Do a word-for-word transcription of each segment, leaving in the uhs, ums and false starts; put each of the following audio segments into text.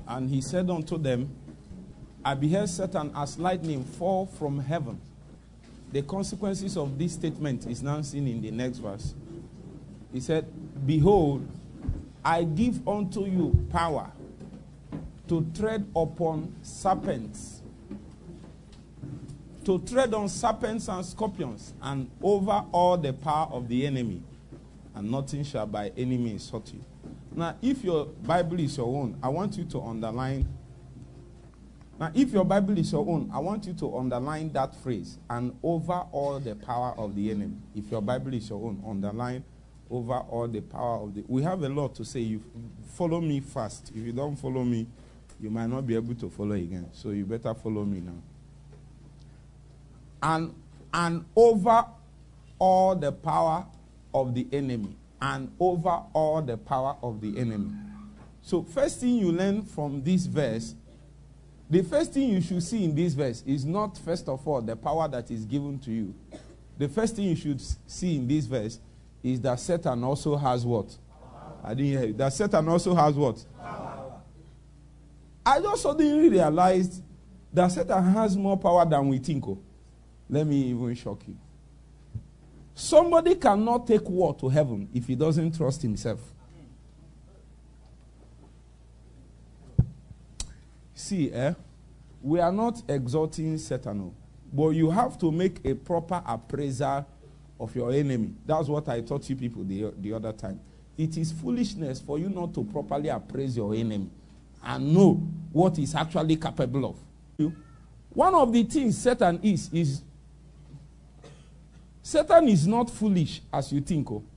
And he said unto them, I beheld Satan as lightning fall from heaven. The consequences of this statement is now seen in the next verse. He said, behold, I give unto you power to tread upon serpents, to tread on serpents and scorpions, and over all the power of the enemy, and nothing shall by any means hurt you. Now, if your Bible is your own, I want you to underline. Now, if your Bible is your own, I want you to underline that phrase, and over all the power of the enemy. If your Bible is your own, underline over all the power of the... We have a lot to say. You follow me fast. If you don't follow me, you might not be able to follow again. So you better follow me now. And, and over all the power of the enemy. And over all the power of the enemy. So first thing you learn from this verse, the first thing you should see in this verse is not, first of all, the power that is given to you. The first thing you should see in this verse is that Satan also has what? Power. I didn't hear you. That Satan also has what? Power. I just suddenly realized that Satan has more power than we think. Oh. Let me even shock you. Somebody cannot take war to heaven if he doesn't trust himself. See, eh? We are not exalting Satan, but you have to make a proper appraisal of your enemy. That's what I taught you people the, the other time. It is foolishness for you not to properly appraise your enemy and know what he's actually capable of. One of the things Satan is, is Satan is not foolish as you think. Oh.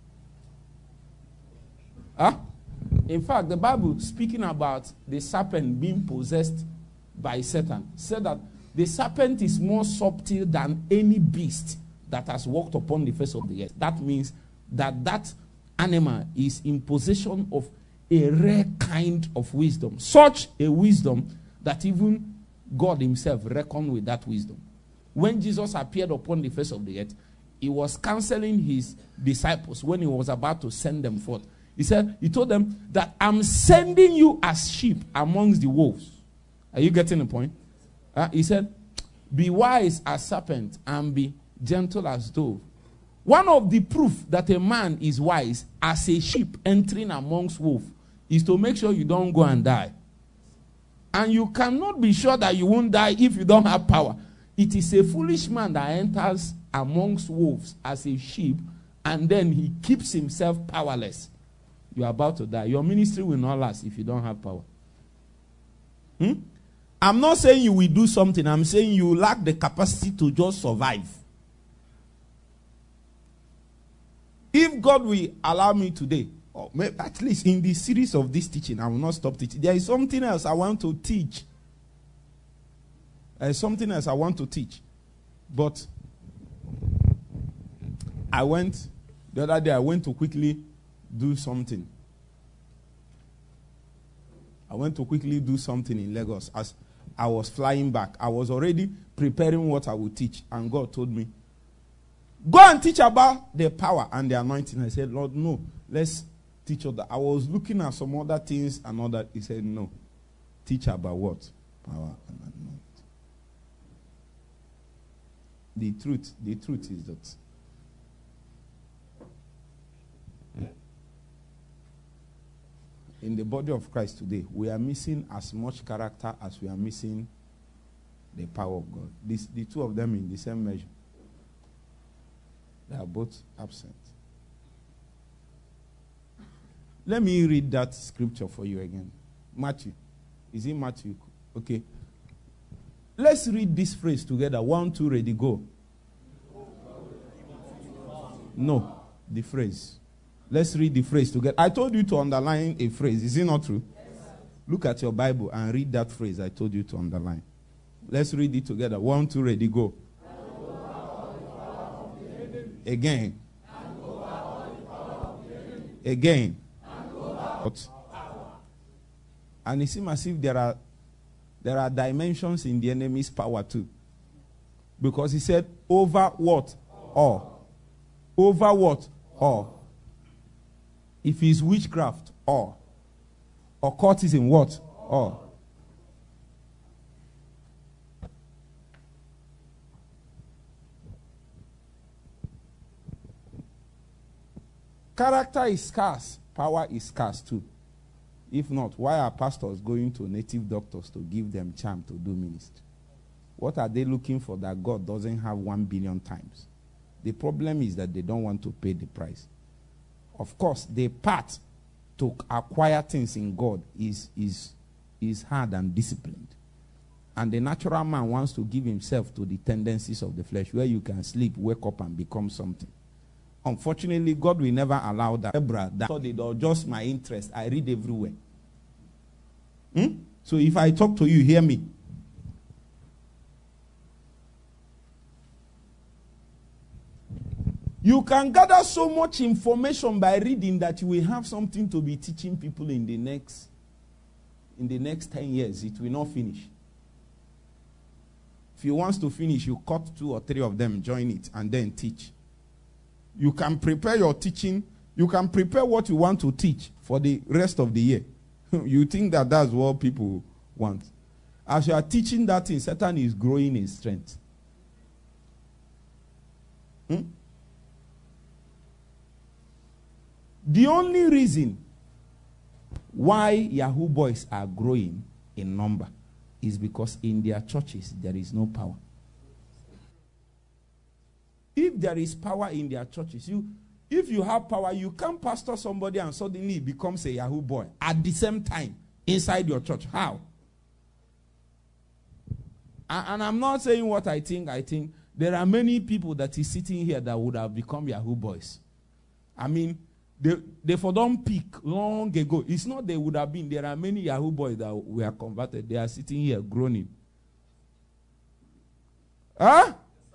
Huh? In fact, the Bible, speaking about the serpent being possessed by Satan, said that the serpent is more subtle than any beast that has walked upon the face of the earth. That means that that animal is in possession of a rare kind of wisdom. Such a wisdom that even God himself reckoned with that wisdom. When Jesus appeared upon the face of the earth, he was counseling his disciples when he was about to send them forth. He said, he told them that I'm sending you as sheep amongst the wolves. Are you getting the point? Uh, he said, be wise as serpent and be gentle as dove. One of the proof that a man is wise as a sheep entering amongst wolves is to make sure you don't go and die. And you cannot be sure that you won't die if you don't have power. It is a foolish man that enters amongst wolves as a sheep and then he keeps himself powerless. You are about to die. Your ministry will not last if you don't have power. Hmm? I'm not saying you will do something. I'm saying you lack the capacity to just survive. If God will allow me today, or maybe at least in the series of this teaching, I will not stop teaching. There is something else I want to teach. There is something else I want to teach. But I went, the other day I went to quickly do something. I went to quickly do something in Lagos. As I was flying back, I was already preparing what I would teach. And God told me, go and teach about the power and the anointing. I said, Lord, no. Let's teach other. I was looking at some other things and all that. He said, no. Teach about what? Power and anointing. The truth, the truth is that in the body of Christ today, we are missing as much character as we are missing the power of God. This, the two of them in the same measure. They are both absent. Let me read that scripture for you again. Matthew. Is it Matthew? Okay. Let's read this phrase together. One, two, ready, go. No, the phrase. Let's read the phrase together. I told you to underline a phrase. Is it not true? Yes, look at your Bible and read that phrase I told you to underline. Let's read it together. One, two, ready, go. Again. Again. And it seems as if there are there are dimensions in the enemy's power too. Because he said, over what? All. Over what? All. If it's witchcraft, all. Occultism, what? Oh. Character is scarce. Power is scarce too. If not, why are pastors going to native doctors to give them charm to do ministry? What are they looking for that God doesn't have one billion times? The problem is that they don't want to pay the price. Of course, the path to acquire things in God is, is, is hard and disciplined. And the natural man wants to give himself to the tendencies of the flesh, where you can sleep, wake up, and become something. Unfortunately, God will never allow that. That studied or just my interest. I read everywhere. Hmm? So if I talk to you, hear me. You can gather so much information by reading that you will have something to be teaching people in the next in the next ten years. It will not finish. If you want to finish, you cut two or three of them, join it, and then teach. You can prepare your teaching. You can prepare what you want to teach for the rest of the year. You think that that's what people want. As you are teaching that thing, Satan is growing in strength. Hmm? The only reason why Yahoo boys are growing in number is because in their churches there is no power. If there is power in their churches, you, if you have power, you can pastor somebody and suddenly he becomes a Yahoo boy at the same time inside your church. How? And, and I'm not saying what I think. I think there are many people that is sitting here that would have become Yahoo boys. I mean, they, they for don't peak long ago. It's not they would have been. There are many Yahoo boys that were converted. They are sitting here groaning. Huh?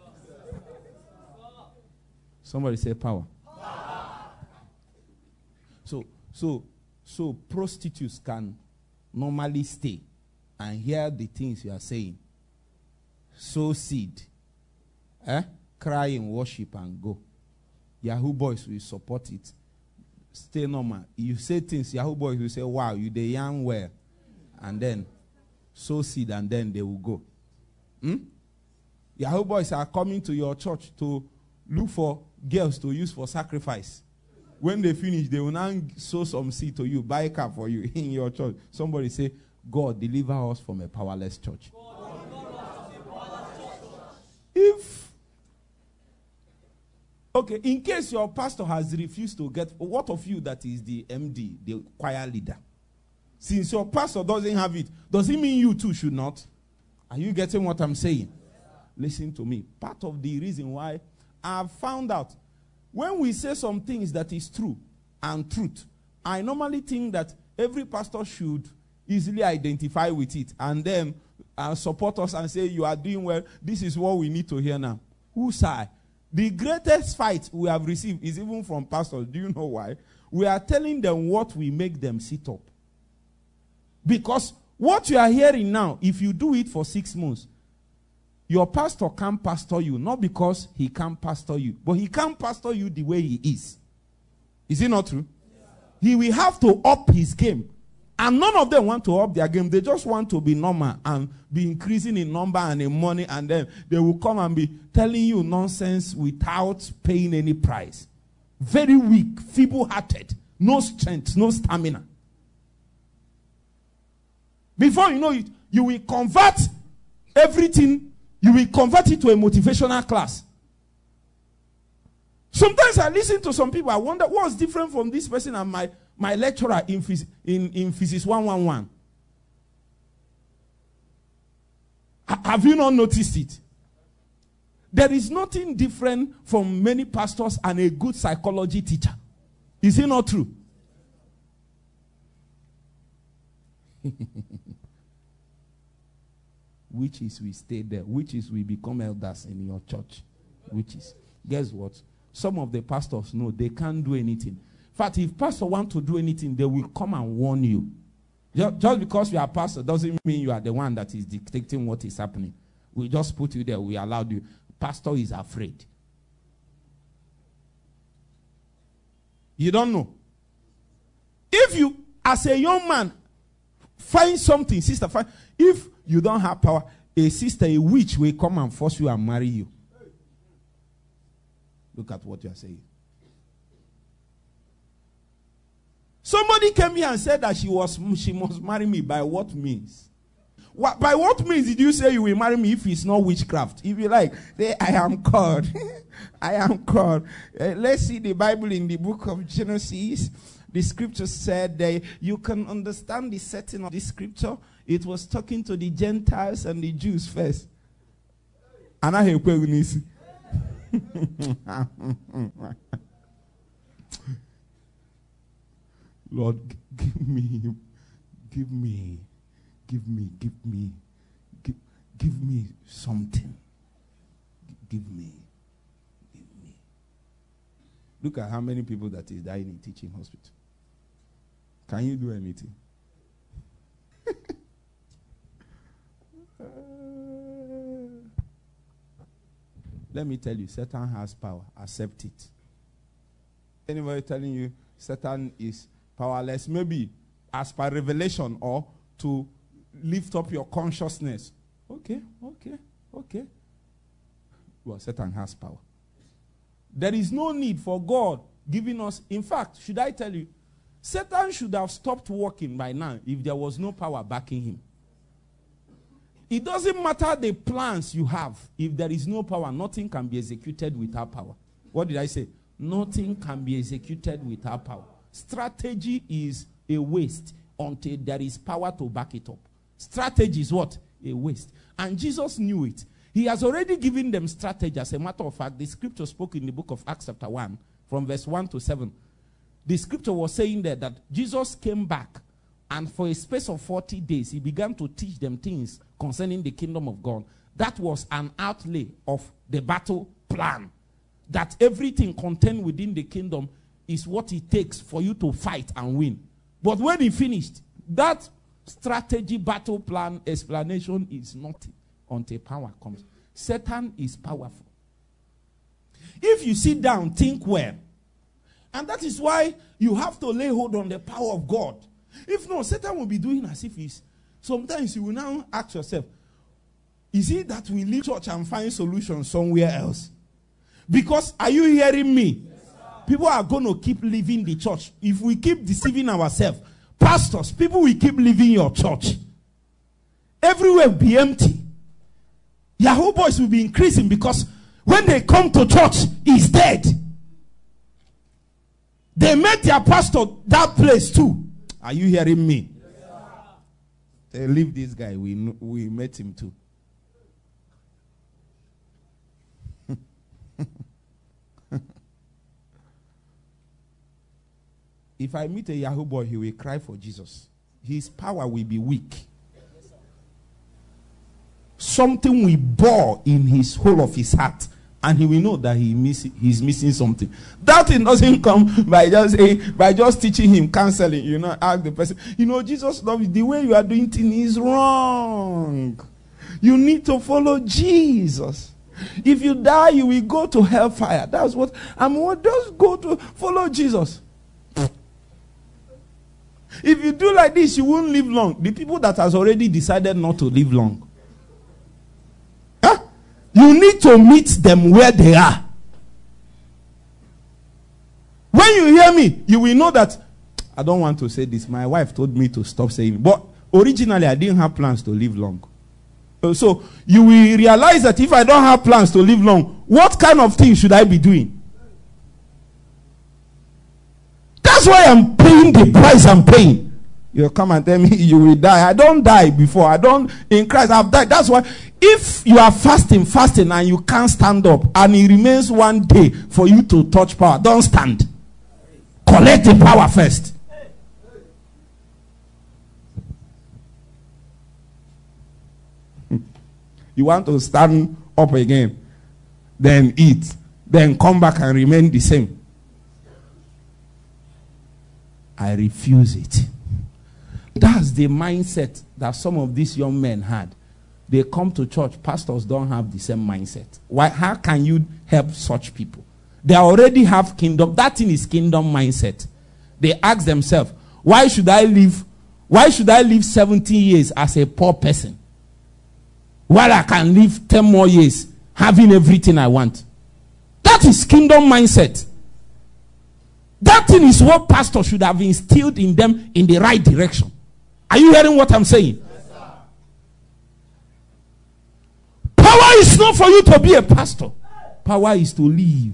Somebody say power. Power. So, so, so prostitutes can normally stay and hear the things you are saying. Sow seed, eh? Cry in worship and go. Yahoo boys will support it. Stay normal. You say things, Yahoo boys will say, wow, you the young well. And then sow seed and then they will go. Hmm? Yahoo boys are coming to your church to look for girls to use for sacrifice. When they finish, they will now sow some seed to you, buy a car for you in your church. Somebody say, God, deliver us from a powerless church. If, okay, in case your pastor has refused to get, what of you that is the M D, the choir leader? Since your pastor doesn't have it, does it mean you too should not? Are you getting what I'm saying? Listen to me. Part of the reason why I've found out, when we say some things that is true and truth, I normally think that every pastor should easily identify with it and then uh, support us and say, you are doing well, this is what we need to hear now. Who say? The greatest fight we have received is even from pastors. Do you know why? We are telling them what will make them sit up. Because what you are hearing now, if you do it for six months, your pastor can't pastor you, not because he can't pastor you, but he can't pastor you the way he is. Is it not true? Yeah. He will have to up his game. And none of them want to up their game. They just want to be normal and be increasing in number and in money, and then they will come and be telling you nonsense without paying any price. Very weak, feeble-hearted, no strength, no stamina. Before you know it, you will convert everything. You will convert it to a motivational class. Sometimes I listen to some people, I wonder what's different from this person and my, my lecturer in, phys in, in Physics one one one. H have you not noticed it? There is nothing different from many pastors and a good psychology teacher. Is it not true? Witches will stay there. Witches will become elders in your church. Witches. Guess what? Some of the pastors know they can't do anything. In fact, if pastor want to do anything, they will come and warn you. Just because you are pastor doesn't mean you are the one that is dictating what is happening. We just put you there. We allowed you. Pastor is afraid. You don't know. If you, as a young man, Find something, sister. Find. If you don't have power, a sister, a witch will come and force you and marry you. Look at what you are saying. Somebody came here and said that she was she must marry me. By what means? What, by what means did you say you will marry me if it's not witchcraft? If you like, say, I am called. I am called. Uh, let's see the Bible in the book of Genesis. The scripture said that you can understand the setting of the scripture. It was talking to the Gentiles and the Jews first. And I have Lord, give me, give me, give me, give me, give, give me something. Give me, give me. Look at how many people that is dying in teaching hospital. Can you do anything? uh, let me tell you, Satan has power. Accept it. Anybody telling you Satan is powerless, maybe as per revelation or to lift up your consciousness. Okay, okay, okay. Well, Satan has power. There is no need for God giving us. In fact, should I tell you, Satan should have stopped working by now if there was no power backing him. It doesn't matter the plans you have. If there is no power, nothing can be executed without power. What did I say? Nothing can be executed without power. Strategy is a waste until there is power to back it up. Strategy is what? A waste. And Jesus knew it. He has already given them strategy. As a matter of fact, the scripture spoke in the book of Acts chapter one, from verse one to seven. The scripture was saying there that Jesus came back, and for a space of forty days, he began to teach them things concerning the kingdom of God. That was an outlay of the battle plan. That everything contained within the kingdom is what it takes for you to fight and win. But when he finished, that strategy, battle plan, explanation is nothing until power comes. Satan is powerful. If you sit down, think well. And that is why you have to lay hold on the power of God. If not, Satan will be doing as if he's. Sometimes you will now ask yourself, is it that we leave church and find solutions somewhere else? Because, are you hearing me? Yes, people are going to keep leaving the church. If we keep deceiving ourselves, pastors, people will keep leaving your church. Everywhere will be empty. Yahoo boys will be increasing because when they come to church, he's dead. They met their pastor that place too. Are you hearing me? Yes, they leave this guy. We we met him too. If I meet a Yahoo boy, he will cry for Jesus. His power will be weak. Something will bore in his whole of his heart, and he will know that he miss, he's missing something. That thing doesn't come by just eh, by just teaching him, counseling. You know, ask the person, you know, Jesus loves you. The way you are doing things is wrong. You need to follow Jesus. If you die, you will go to hellfire. That's what I'm. What just go to follow Jesus. If you do like this, you won't live long. The people that has already decided not to live long. Huh? You need to meet them where they are. When you hear me, you will know that I don't want to say this. My wife told me to stop saying it. But originally, I didn't have plans to live long. So you will realize that if I don't have plans to live long, what kind of thing should I be doing? That's why I'm paying the price I'm paying. You come and tell me you will die. I don't die before. I don't, in Christ, I've died. That's why if you are fasting, fasting, and you can't stand up, and it remains one day for you to touch power, don't stand. Collect the power first. You want to stand up again, then eat, then come back and remain the same. I refuse it. That's the mindset that some of these young men had. They come to church. Pastors don't have the same mindset. Why? How can you help such people? They already have kingdom. That thing is kingdom mindset. They ask themselves, why should I live Why should I live seventeen years as a poor person while I can live ten more years having everything I want? That is kingdom mindset. That thing is what pastors should have instilled in them in the right direction. Are you hearing what I'm saying? Yes, sir. Power is not for you to be a pastor. Power is to live.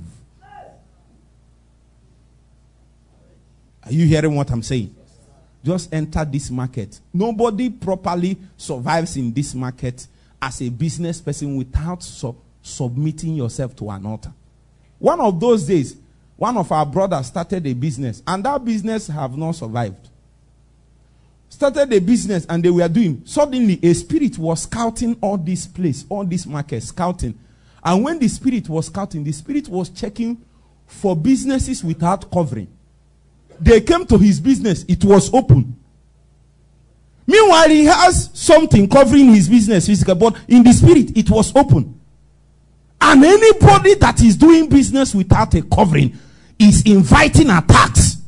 Are you hearing what I'm saying? Just enter this market. Nobody properly survives in this market as a business person without sub- submitting yourself to an altar. One of those days, one of our brothers started a business, and that business have not survived. Started a business, and they were doing. Suddenly, a spirit was scouting all this place, all this market, scouting. And when the spirit was scouting, the spirit was checking for businesses without covering. They came to his business, it was open. Meanwhile, he has something covering his business physically, but in the spirit, it was open. And anybody that is doing business without a covering is inviting attacks.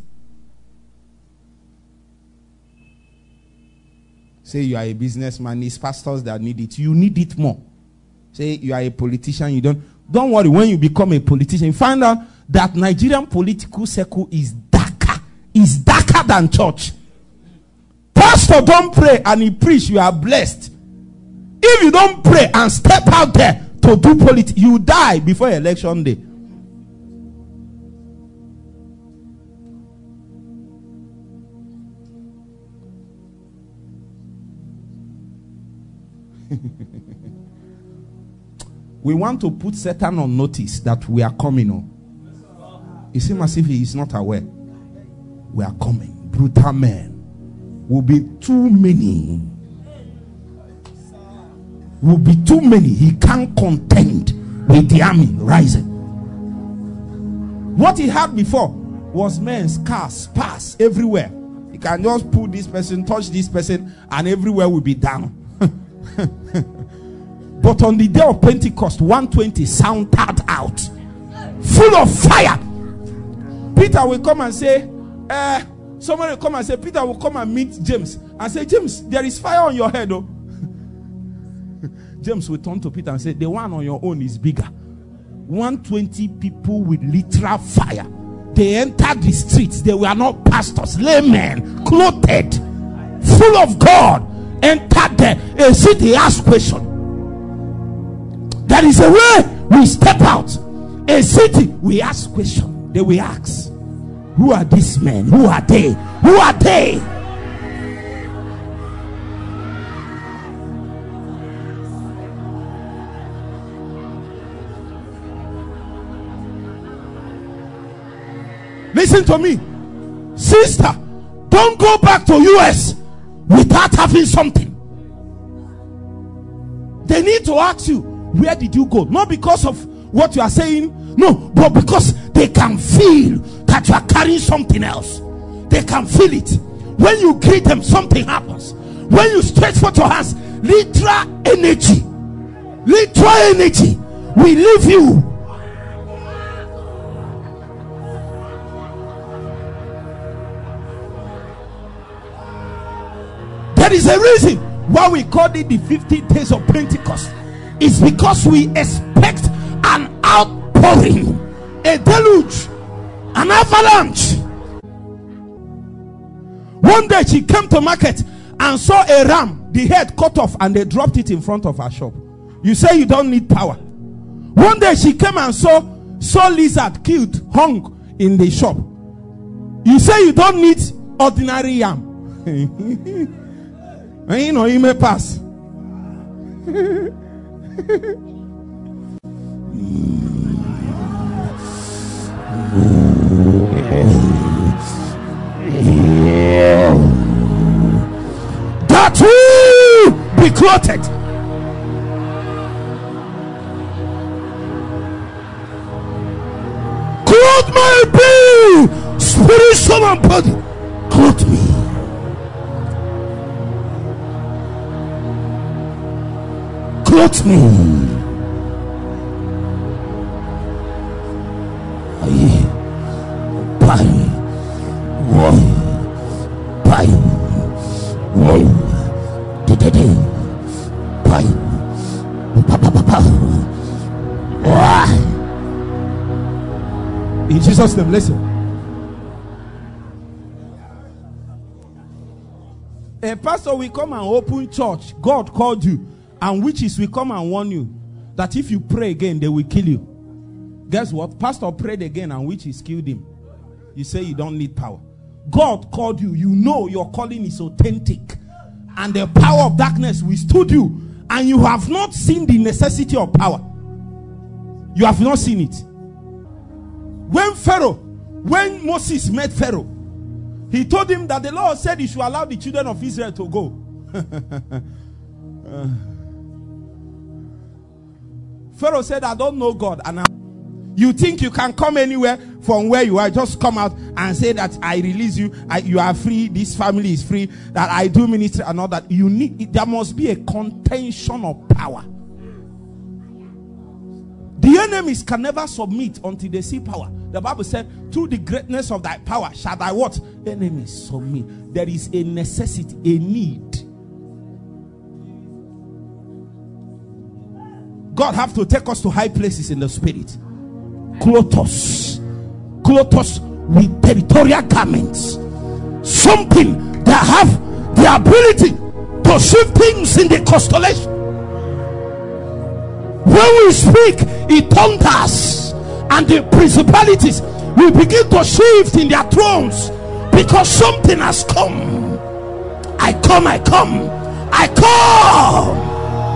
Say you are a businessman, it's pastors that need it. You need it more. Say you are a politician, you don't. Don't worry, when you become a politician, you find out that Nigerian political circle is darker. Is darker than church. Pastor don't pray and he preach, you are blessed. If you don't pray and step out there to do politics, you die before election day. We want to put Satan on notice that we are coming on. It seems as if he is not aware. We are coming. Brutal men will be too many. Will be too many. He can't contend with the army rising. What he had before was men, scars, sparse everywhere. He can just pull this person, touch this person, and everywhere will be down. But on the day of Pentecost, one twenty sounded out, full of fire. Peter will come and say, uh, someone will come and say, Peter will come and meet James and say, James, there is fire on your head. Oh. James will turn to Peter and say, the one on your own is bigger. one hundred twenty people with literal fire. They entered the streets. They were not pastors, laymen, clothed, full of God. Entered there. A city asked question. There is a way we step out. A city we ask question. They will ask, who are these men? Who are they? Who are they? Listen to me, sister. Don't go back to U S without having something. They need to ask you, where did you go? Not because of what you are saying, no, but because they can feel that you are carrying something else. They can feel it. When you greet them, something happens. When you stretch forth your hands, literal energy, literal energy will leave you. There is a reason why we call it the fifty days of Pentecost. It's because we expect an outpouring, a deluge, an avalanche. One day she came to market and saw a ram, the head cut off, and they dropped it in front of her shop. You say you don't need power. One day she came and saw saw lizard killed, hung in the shop. You say you don't need ordinary yam. You know, you may pass. That will be clothed. Clothe my being, spirit, soul, and body. Clothe me. Clothe me. By one, by In Jesus' name, listen. A pastor will come and open church. God called you, and witches will come and warn you that if you pray again, they will kill you. Guess what? Pastor prayed again, and witches killed him. You say you don't need power. God called you. You know your calling is authentic, and the power of darkness withstood you, and you have not seen the necessity of power. You have not seen it. When Pharaoh, when Moses met Pharaoh, he told him that the Lord said he should allow the children of Israel to go. uh, Pharaoh said, I don't know God. And I, you think you can come anywhere from where you are, just come out and say that I release you, I, you are free, this family is free, that I do ministry and all that. You need, there must be a contention of power. The enemies can never submit until they see power. The Bible said, to the greatness of thy power shall thy what? Enemies submit. There is a necessity, a need. God have to take us to high places in the spirit. Clothe us. Clothe us with territorial garments. Something that have the ability to shift things in the constellation. When we speak, it thunders, and the principalities will begin to shift in their thrones, because something has come. I come, I come, I come.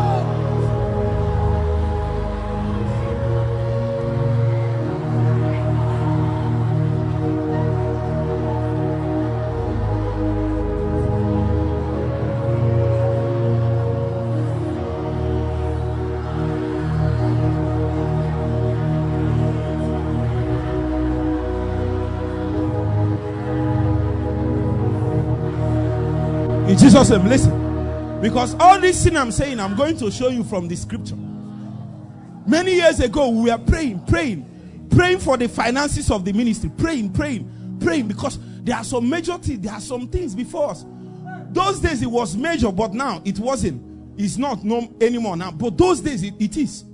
In Jesus' name, listen. Because all this thing I'm saying, I'm going to show you from the scripture. Many years ago, we were praying, praying, praying for the finances of the ministry. Praying, praying, praying. Because there are some major things, there are some things before us. Those days it was major, but now it wasn't. It's not no anymore now. But those days it, it is.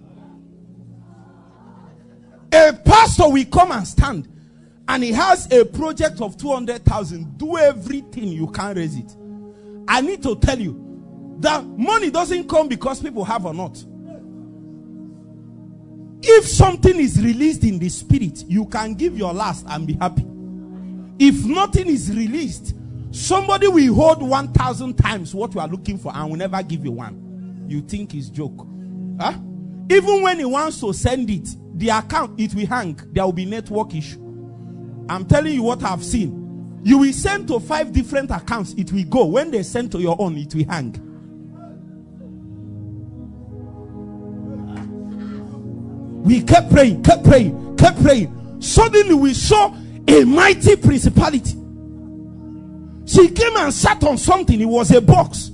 A pastor will come and stand, and he has a project of two hundred thousand. Do everything you can raise it. I need to tell you that money doesn't come because people have or not. If something is released in the spirit, you can give your last and be happy. If nothing is released, somebody will hold one thousand times what you are looking for and will never give you one. You think it's joke. Huh? Even when he wants to send it, the account, it will hang. There will be network issue. I'm telling you what I've seen. You will send to five different accounts, it will go. When they send to your own, it will hang. We kept praying, kept praying, kept praying. Suddenly we saw a mighty principality. She came and sat on something. It was a box.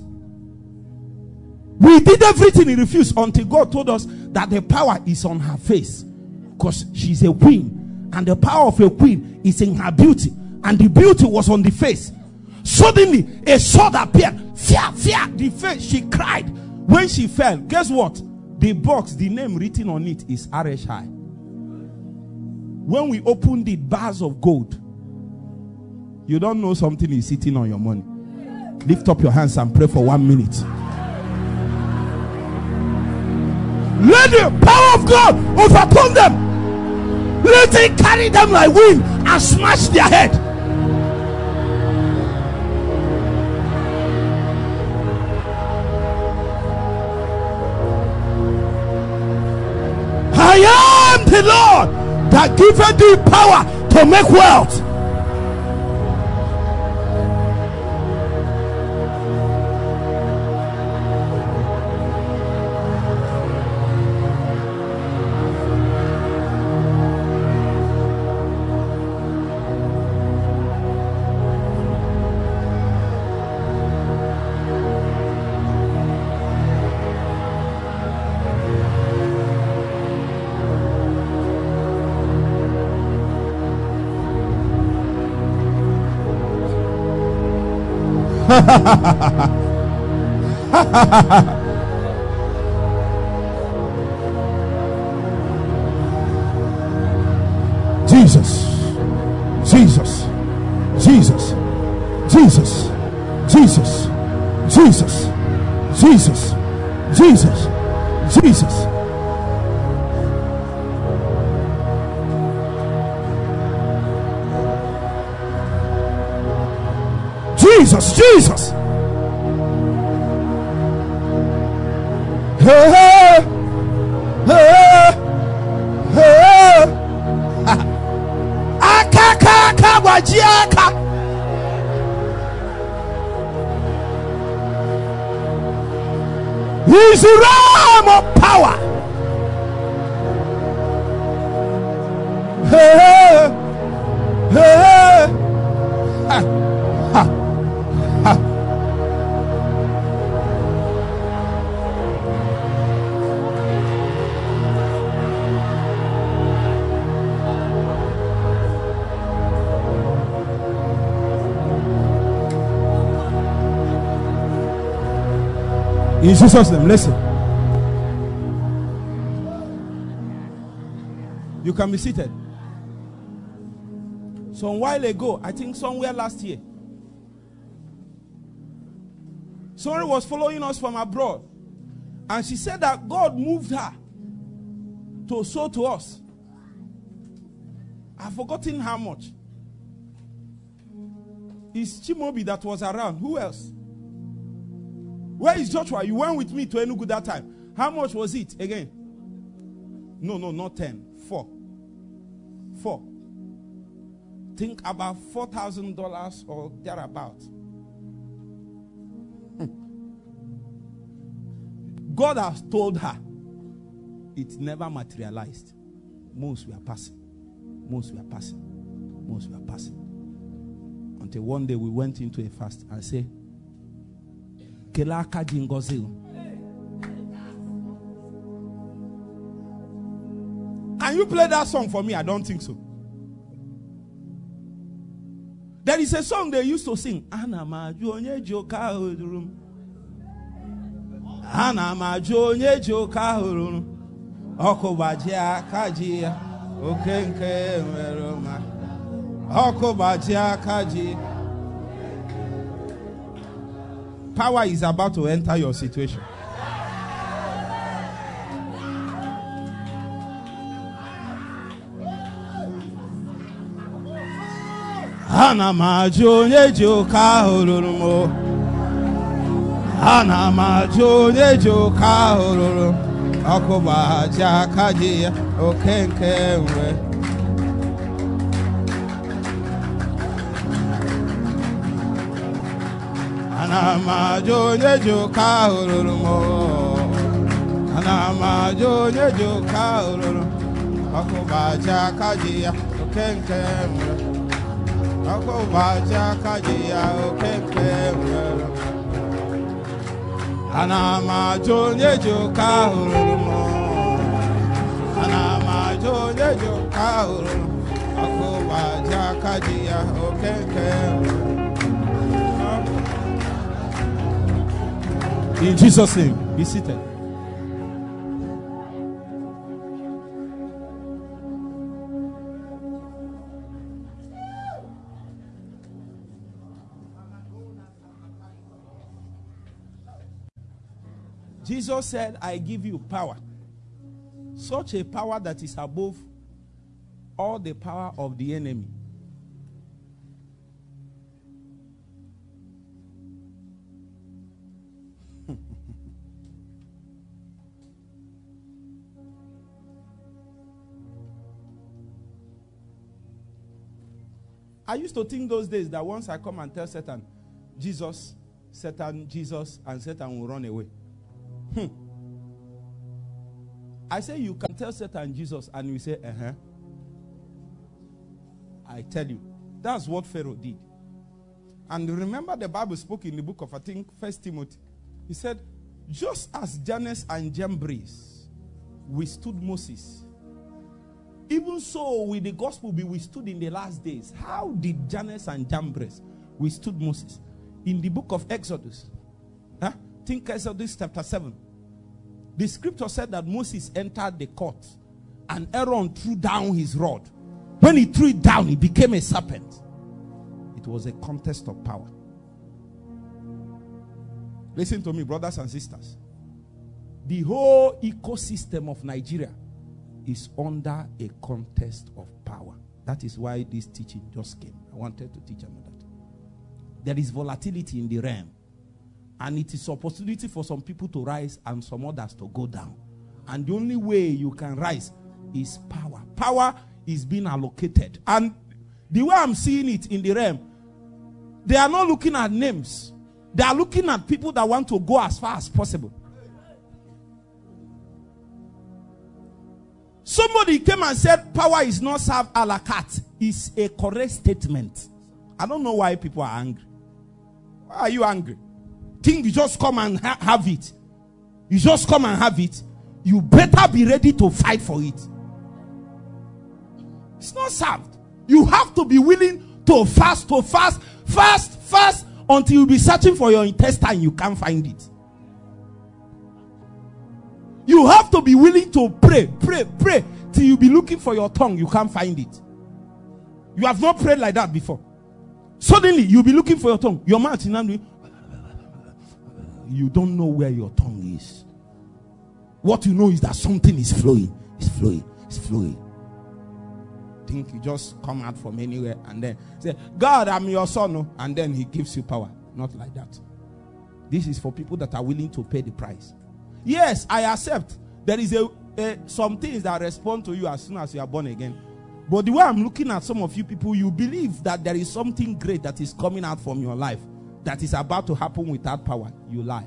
We did everything, he refused, until God told us that the power is on her face, because she's a queen, and the power of a queen is in her beauty. And the beauty was on the face. Suddenly, a sword appeared. Fear, fear, the face. She cried. When she fell, guess what? The box, the name written on it is R H I. When we opened it, bars of gold. You don't know something is sitting on your money. Lift up your hands and pray for one minute. Let the power of God overcome them. Let it carry them like wind and smash their head. I am the Lord that giveth thee power to make wealth. Jesus, Jesus, Jesus, Jesus, Jesus, Jesus, Jesus, Jesus, Jesus. Jesus, Jesus. Hey, hey, hey, hey. Akaka wajiaka. He's the realm of power. Hey, hey, hey. Ha, ha. In Jesus' name, listen. You can be seated. Some while ago, I think somewhere last year, someone was following us from abroad, and she said that God moved her to sow to us. I've forgotten how much. It's Chimobi that was around. Who else? Where is Joshua? You went with me to Enugu that time. How much was it again? No, no, not ten. Four. Four. Think about four thousand dollars or thereabout. God has told her it never materialized. Most were passing. Most were passing. Most were passing. Until one day we went into a fast and said, Kelaka Jingozil. Can you play that song for me? I don't think so. There is a song they used to sing. Ana majonye joka hurum. Ana majonye joka hurum. Okobajia kajia. Okenke meroma. Okobajia kaji. Power is about to enter your situation. Ana majonye joka hurumo. Ana majonye joka hurumo. Akoba jakaji okenkewe. Ana majonye joka hurumo. Ana majonye joka hurumo. Akoba jakaji okenkewe. Anama jonye joka hurumo. Anama jonye joka hurumo. Akoba jakajiya okeke. In Jesus' name, be seated. Jesus said, I give you power. Such a power that is above all the power of the enemy. I used to think those days that once I come and tell Satan, Jesus, Satan, Jesus, and Satan will run away. Hmm. I say you can tell Satan Jesus and you say, uh-huh. I tell you. That's what Pharaoh did. And remember the Bible spoke in the book of, I think, First Timothy. He said, just as Jannes and Jambres withstood Moses, even so will the gospel be withstood in the last days. How did Jannes and Jambres withstood Moses? In the book of Exodus. Huh? think Exodus chapter seven. The scripture said that Moses entered the court and Aaron threw down his rod. When he threw it down, it became a serpent. It was a contest of power. Listen to me, brothers and sisters. The whole ecosystem of Nigeria is under a contest of power. That is why this teaching just came. I wanted to teach on that. There is volatility in the realm. And it is opportunity for some people to rise and some others to go down. And the only way you can rise is power. Power is being allocated. And the way I'm seeing it in the realm, they are not looking at names. They are looking at people that want to go as far as possible. Somebody came and said power is not served a la carte. It's a correct statement. I don't know why people are angry. Why are you angry? Think you just come and ha- have it. You just come and have it. You better be ready to fight for it. It's not served. You have to be willing to fast, to fast, fast, fast until you be searching for your intestine. You can't find it. You have to be willing to pray, pray, pray till you be looking for your tongue. You can't find it. You have not prayed like that before. Suddenly you'll be looking for your tongue. Your mouth is not doing. You don't know where your tongue is. What you know is that something is flowing. It's flowing. It's flowing. Think you just come out from anywhere and then say, God, I'm your son. And then he gives you power. Not like that. This is for people that are willing to pay the price. Yes, I accept. There is a, a some things that respond to you as soon as you are born again. But the way I'm looking at some of you people, you believe that there is something great that is coming out from your life that is about to happen without power. You lie.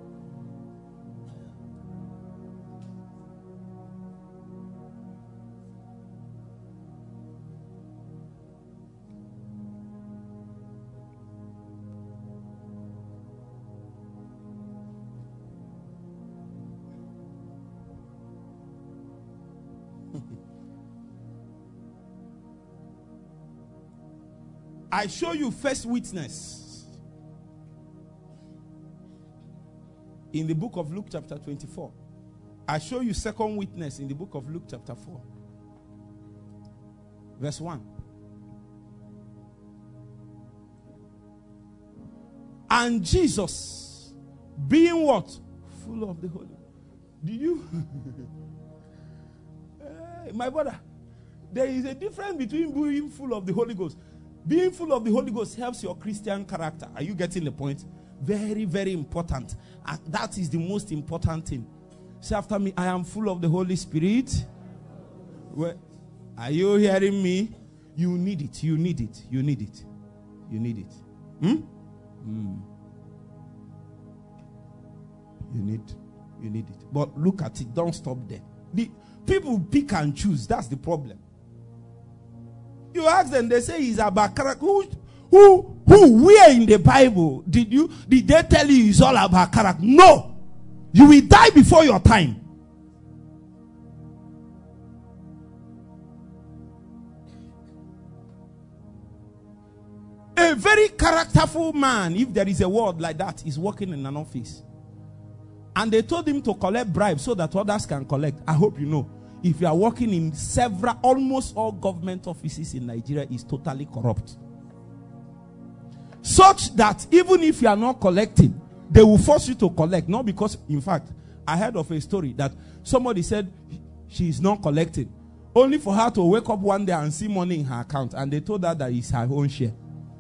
I show you first witness in the book of Luke chapter twenty-four. I show you second witness in the book of Luke chapter four. Verse one. And Jesus, being what? Full of the Holy Ghost. Did you? Hey, my brother, there is a difference between being full of the Holy Ghost. Being full of the Holy Ghost helps your Christian character. Are you getting the point? Very, very important. And that is the most important thing. Say after me, I am full of the Holy Spirit. Well, are you hearing me? You need it. You need it. You need it. You need it. Hmm? Mm. You need, you need it. But look at it. Don't stop there. The people pick and choose. That's the problem. You ask them, they say he's a Bakarak. Who, who, who, where in the Bible did you, did they tell you it's all about Bakarak? No. You will die before your time. A very characterful man, if there is a word like that, is working in an office. And they told him to collect bribes so that others can collect. I hope you know. If you are working in several, almost all government offices in Nigeria is totally corrupt. Such that even if you are not collecting, they will force you to collect. Not because, in fact, I heard of a story that somebody said she is not collecting. Only for her to wake up one day and see money in her account. And they told her that it's her own share.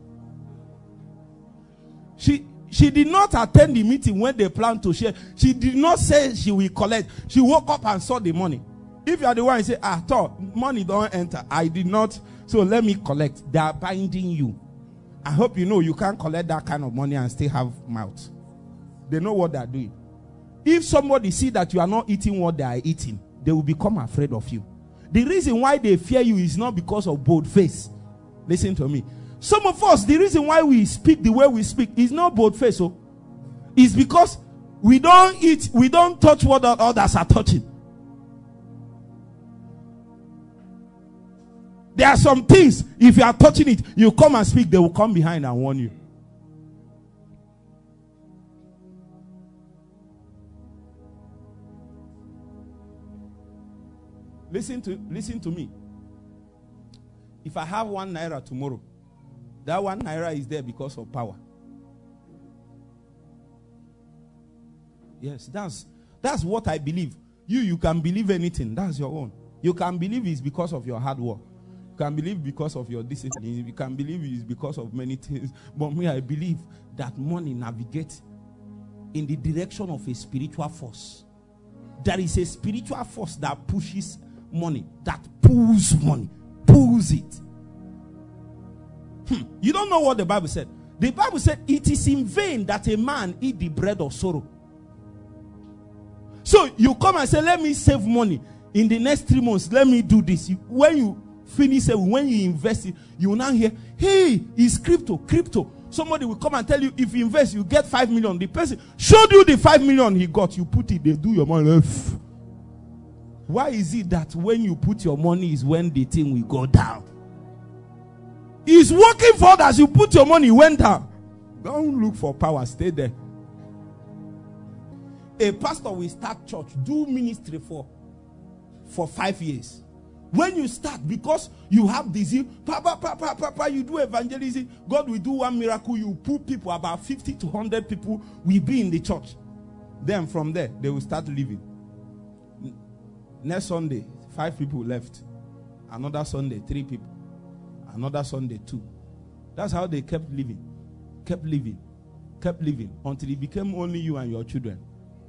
She, she did not attend the meeting when they planned to share. She did not say she will collect. She woke up and saw the money. If you are the one who say, ah, thought money don't enter. I did not. So let me collect. They are binding you. I hope you know you can't collect that kind of money and still have mouth. They know what they are doing. If somebody see that you are not eating what they are eating, they will become afraid of you. The reason why they fear you is not because of bold face. Listen to me. Some of us, the reason why we speak the way we speak is not bold face. So it's because we don't eat, we don't touch what others are touching. There are some things, if you are touching it, you come and speak, they will come behind and warn you. Listen to listen to me. If I have one naira tomorrow, that one naira is there because of power. Yes, that's that's what I believe. You you can believe anything. That's your own. You can believe it's because of your hard work. You can believe because of your discipline. You can believe it's because of many things. But me, I believe that money navigates in the direction of a spiritual force. There is a spiritual force that pushes money, that pulls money, pulls it. Hmm. You don't know what the Bible said. The Bible said it is in vain that a man eat the bread of sorrow. So you come and say, let me save money. In the next three months, let me do this. When you finish it, when you invest it, you will now hear, hey, it's crypto, crypto. Somebody will come and tell you, if you invest, you get five million. The person showed you the five million he got. You put it, they do your money. Why is it that when you put your money is when the thing will go down? It's working for others. You put your money, went down. Don't look for power. Stay there. A pastor will start church, do ministry for, for five years. When you start, because you have disease, papa, papa, papa, you do evangelism, God will do one miracle. You put people, about fifty to one hundred people will be in the church. Then from there, they will start living. Next Sunday, five people left. Another Sunday, three people. Another Sunday, two. That's how they kept living. Kept living. Kept living. Until it became only you and your children.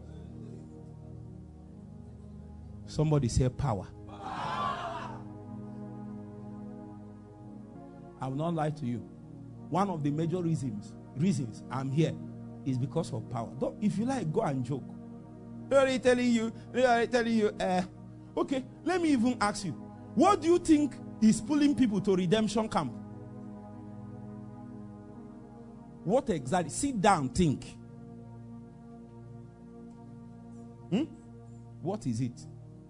Somebody say power. I will not lie to you. One of the major reasons reasons I'm here is because of power. Don't, if you like, go and joke. They are telling you, they are telling you, uh, okay, let me even ask you, what do you think is pulling people to redemption camp? What exactly? Sit down, think. Hmm? What is it?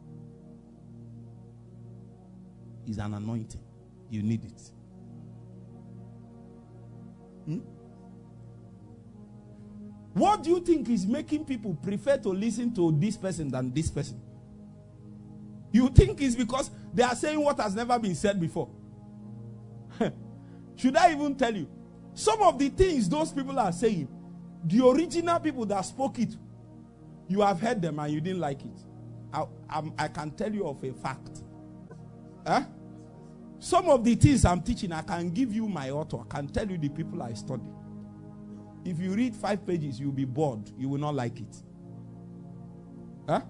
It's an anointing. You need it. Hmm? What do you think is making people prefer to listen to this person than this person? You think it's because they are saying what has never been said before? Should I even tell you? Some of the things those people are saying, the original people that spoke it, you have heard them and you didn't like it. I, I'm, I can tell you of a fact. Huh? Some of the things I'm teaching, I can give you my author. I can tell you the people I study. If you read five pages, you'll be bored. You will not like it. Huh?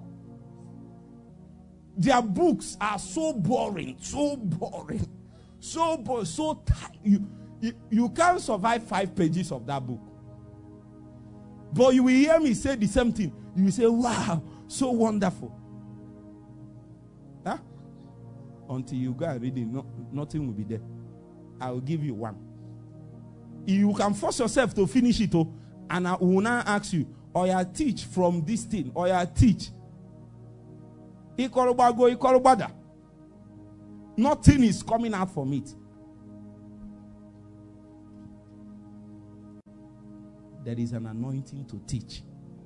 Their books are so boring, so boring, so boring, so tight. You, you, you can't survive five pages of that book. But you will hear me say the same thing. You will say, wow, so wonderful. Huh? Until you go and read it, no, nothing will be there. I will give you one. You can force yourself to finish it, oh, and I will now ask you, or you teach from this thing, or you teach. Nothing is coming out from it. There is an anointing to teach.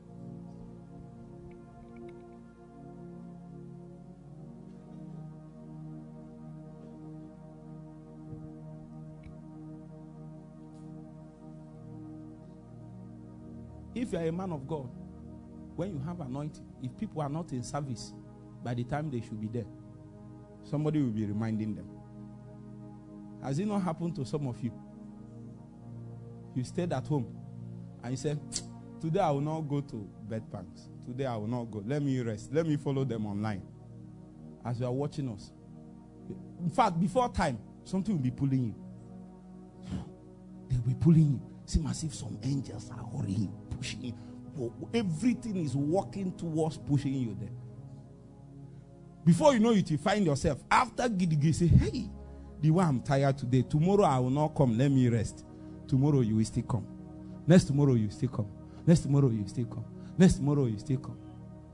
If you are a man of God, when you have anointing, if people are not in service, by the time they should be there, somebody will be reminding them. Has it not happened to some of you? You stayed at home and you said, today I will not go to bed banks. Today I will not go. Let me rest. Let me follow them online. As you are watching us. In fact, before time, something will be pulling you. They will be pulling you. Seems as if some angels are hurrying, pushing you. Everything is walking towards pushing you there. Before you know it, you find yourself. After Gidigidi, say, hey, the way I'm tired today, tomorrow I will not come. Let me rest. Tomorrow you will still come. Next tomorrow you will still come. Next tomorrow you will still come. Next tomorrow you will still come.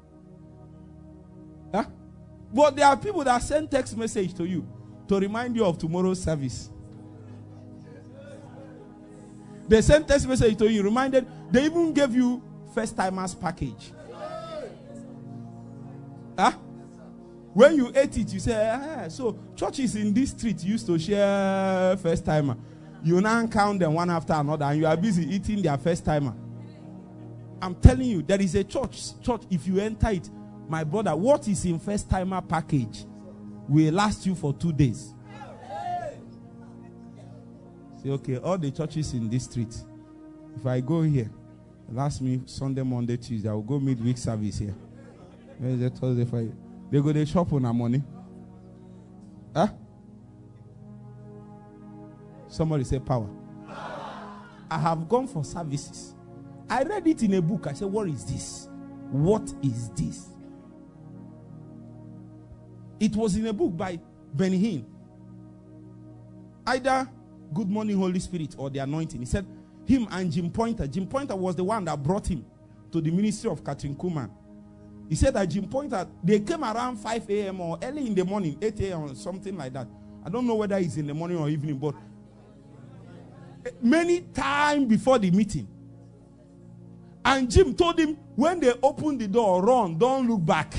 Huh? But there are people that send text message to you to remind you of tomorrow's service. They sent text message to you, reminded. They even gave you first timers package. Huh? when you ate it, you say, ah, so churches in this street used to share first timer. You now count them one after another, and you are busy eating their first timer. I'm telling you, there is a church. Church, if you enter it, my brother, what is in first timer package will last you for two days. Say, okay, all the churches in this street, if I go here, last me Sunday, Monday, Tuesday, I will go midweek service here. Wednesday, Thursday, Friday. They go to shop on our money. Huh? Somebody say power. I have gone for services. I read it in a book. I said, what is this? What is this? It was in a book by Benny Hinn. Either Good Morning Holy Spirit or The Anointing. He said, him and Jim Pointer. Jim Pointer was the one that brought him to the ministry of Kathryn Kuhlman. He said that Jim Pointer, they came around five a.m. or early in the morning, eight a.m. or something like that. I don't know whether it's in the morning or evening, but many times before the meeting. And Jim told him, when they open the door, run, don't look back.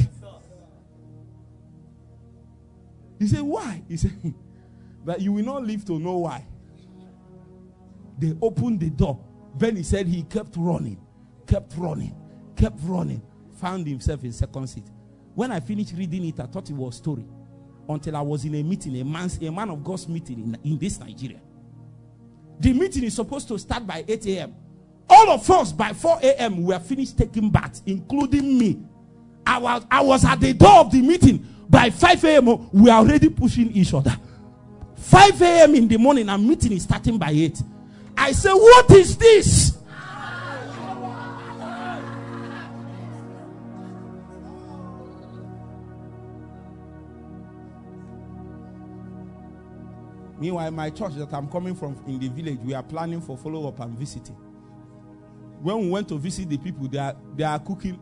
He said, why? He said, that you will not live to know why. They opened the door. Then he said he kept running, kept running, kept running. Found himself in second seat. When I finished reading it, I thought it was a story. Until I was in a meeting, a, man's, a man of God's meeting in, in this Nigeria. The meeting is supposed to start by eight a.m. All of us by four a.m. we were finished taking baths, including me. I was, I was at the door of the meeting. By five a.m. we are already pushing each other. five a.m. in the morning, and meeting is starting by eight. I said, what is this? Meanwhile, my church that I'm coming from in the village, we are planning for follow-up and visiting. When we went to visit the people, they are, they are cooking.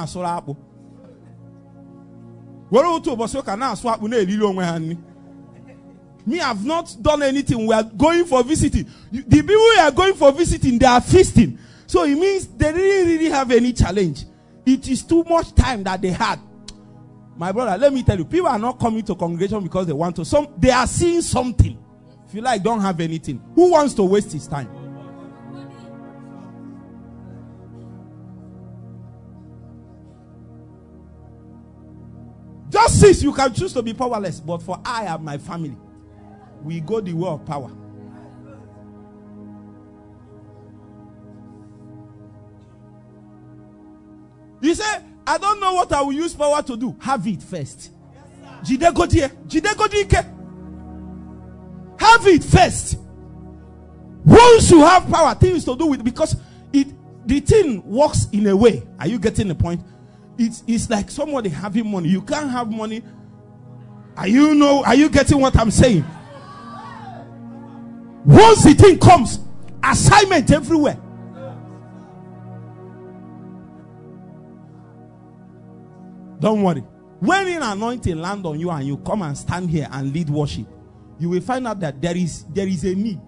Me, I've not done anything. We are going for visiting. The people who are going for visiting, they are feasting. So it means they didn't really have any challenge. It is too much time that they had. My brother, let me tell you, people are not coming to congregation because they want to. Some, they are seeing something. If you like, don't have anything. Who wants to waste his time? Just since you can choose to be powerless, but for I and my family, we go the way of power. You say, I don't know what I will use power to do. Have it first. Have it first. Once you have power, things to do with, because it the thing works in a way. Are you getting the point? It's it's like somebody having money. You can't have money. Are you know? Are you getting what I'm saying? Once the thing comes, assignment everywhere. Don't worry. When an anointing land on you and you come and stand here and lead worship, you will find out that there is there is a need.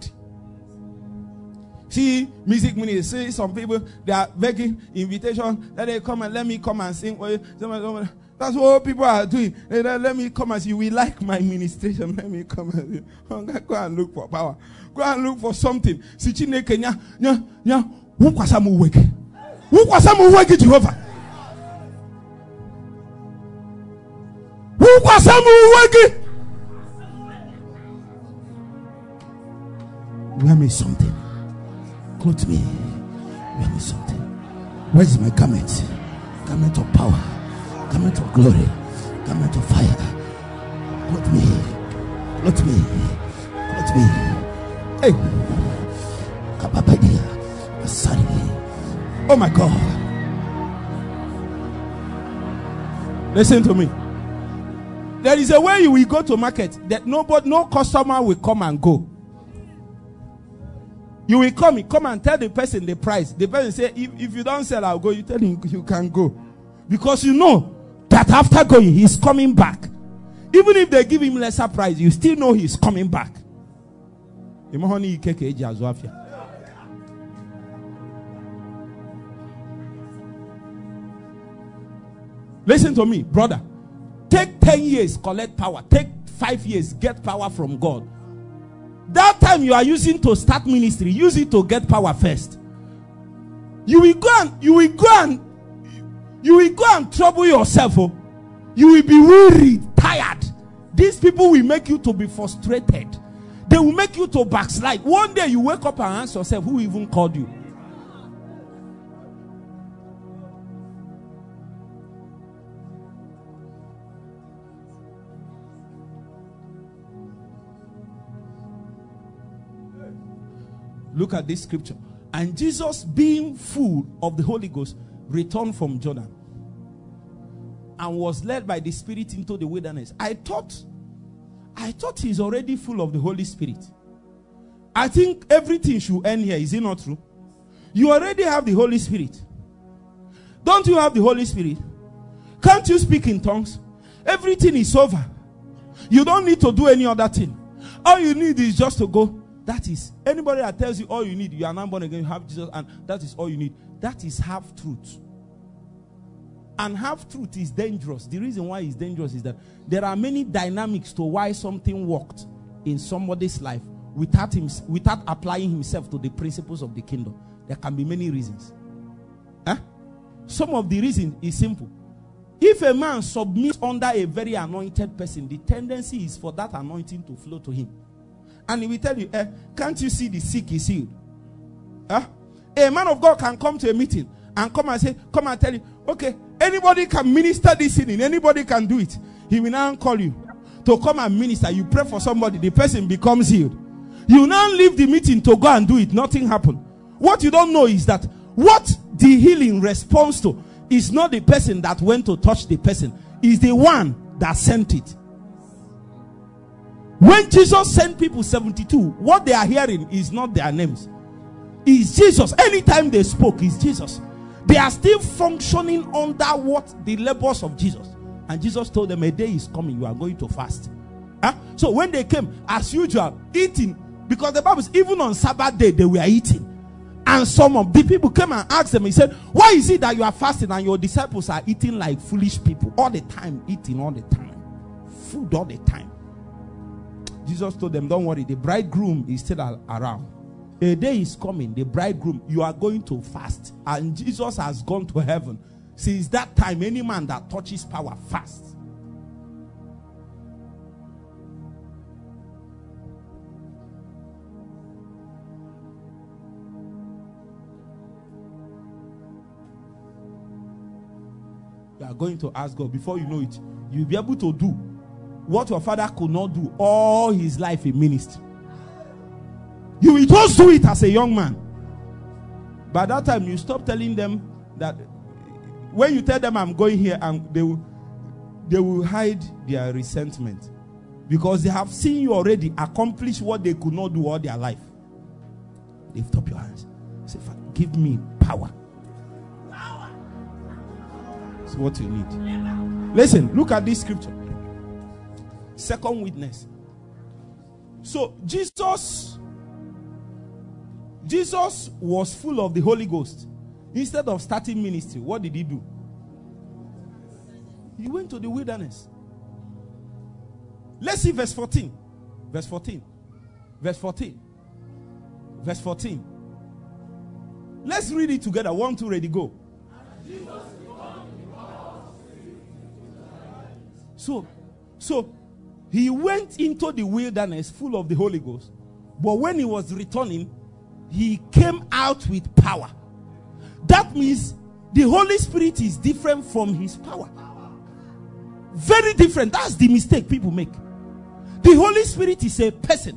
See, music ministry, see some people, they are begging invitation that they come and let me come and sing. That's what people are doing. Let me come and see. We like my ministration. Let me come and see. Go and look for power. Go and look for something. See, Kenya, nya, nya, who was some work? Who was some work, Jehovah? Who was some work? Wear me something. Clothe me. Wear me something. Where is my garment? Garment of power. Garment of glory. Garment of fire. Clothe me. Clothe me. Clothe me. Hey. Oh my God. Listen to me. There is a way you will go to market that nobody, no customer will come and go. You will come, come and tell the person the price. The person say, if, if you don't sell, I'll go. You tell him you can go. Because you know that after going, he's coming back. Even if they give him lesser price, you still know he's coming back. Listen to me, brother. Take ten years, collect power. Take five years, get power from God. That time you are using to start ministry, use it to get power first. You will go and you will go and you will go and trouble yourself. Oh. You will be weary, tired. These people will make you to be frustrated. They will make you to backslide. One day you wake up and ask yourself, who even called you? Look at this scripture. And Jesus, being full of the Holy Ghost, returned from Jordan and was led by the Spirit into the wilderness. I thought, I thought he's already full of the Holy Spirit. I think everything should end here. Is it not true? You already have the Holy Spirit. Don't you have the Holy Spirit? Can't you speak in tongues? Everything is over. You don't need to do any other thing. All you need is just to go. That is, anybody that tells you all you need, you are not born again, you have Jesus, and that is all you need. That is half truth. And half truth is dangerous. The reason why it's dangerous is that there are many dynamics to why something worked in somebody's life without him, without applying himself to the principles of the kingdom. There can be many reasons. Huh? Some of the reasons is simple. If a man submits under a very anointed person, the tendency is for that anointing to flow to him. And he will tell you, eh, can't you see the sick is healed? Huh? A man of God can come to a meeting and come and say, come and tell you, okay, anybody can minister this healing. Anybody can do it. He will now call you to come and minister. You pray for somebody, the person becomes healed. You now leave the meeting to go and do it. Nothing happened. What you don't know is that what the healing responds to is not the person that went to touch the person. Is the one that sent it. When Jesus sent people seventy-two, what they are hearing is not their names. It's Jesus. Anytime they spoke, it's Jesus. They are still functioning under what the labors of Jesus. And Jesus told them, a day is coming, you are going to fast. Huh? So when they came, as usual, eating, because the Bible says even on Sabbath day, they were eating. And some of the people came and asked them, he said, why is it that you are fasting and your disciples are eating like foolish people? All the time, eating all the time. Food all the time. Jesus told them, don't worry, the bridegroom is still around. A day is coming, the bridegroom, you are going to fast. And Jesus has gone to heaven. Since that time, any man that touches power fasts. You are going to ask God, before you know it, you'll be able to do what your father could not do all his life in ministry. You will just do it as a young man. By that time, you stop telling them that when you tell them I'm going here, and they will, they will hide their resentment because they have seen you already accomplish what they could not do all their life. Lift up your hands. Say, give me power. That's what you need. Listen, look at this scripture. Second witness. So Jesus Jesus was full of the Holy Ghost. Instead of starting ministry, what did he do? He went to the wilderness. Let's see verse fourteen. Verse fourteen. Verse fourteen. Verse fourteen. Let's read it together. One, two, ready, go. So, so he went into the wilderness full of the Holy Ghost. But when he was returning, he came out with power. That means the Holy Spirit is different from his power. Very different. That's the mistake people make. The Holy Spirit is a person.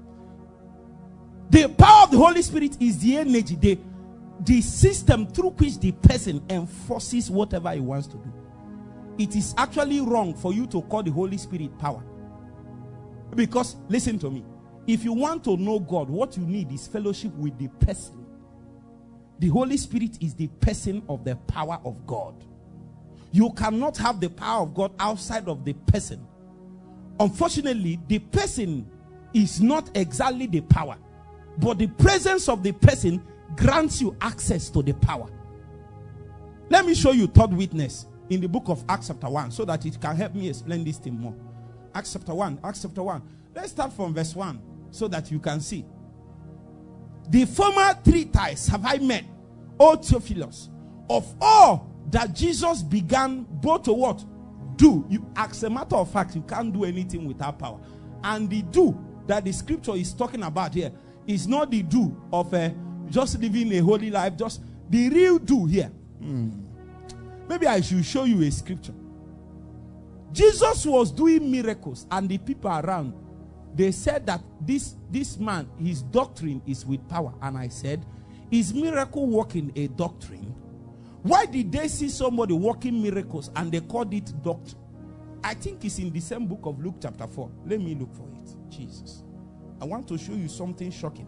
The power of the Holy Spirit is the energy, the, the system through which the person enforces whatever he wants to do. It is actually wrong for you to call the Holy Spirit power. Because, listen to me, if you want to know God, what you need is fellowship with the person. The Holy Spirit is the person of the power of God. You cannot have the power of God outside of the person. Unfortunately, the person is not exactly the power, but the presence of the person grants you access to the power. Let me show you third witness in the book of Acts chapter one so that it can help me explain this thing more. Acts chapter one. Acts chapter one. Let's start from verse one so that you can see. The former three times have I met, O Theophilus, of all that Jesus began both to what? Do. You, as a matter of fact, you can't do anything without power. And the do that the scripture is talking about here is not the do of uh, just living a holy life, just the real do here. Mm. Maybe I should show you a scripture. Jesus was doing miracles, and the people around, they said that this, this man, his doctrine is with power. And I said, is miracle working a doctrine? Why did they see somebody working miracles and they called it doctrine? I think it's in the same book of Luke chapter four. Let me look for it. Jesus. I want to show you something shocking.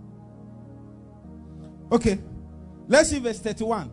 Okay. Let's see verse thirty-one.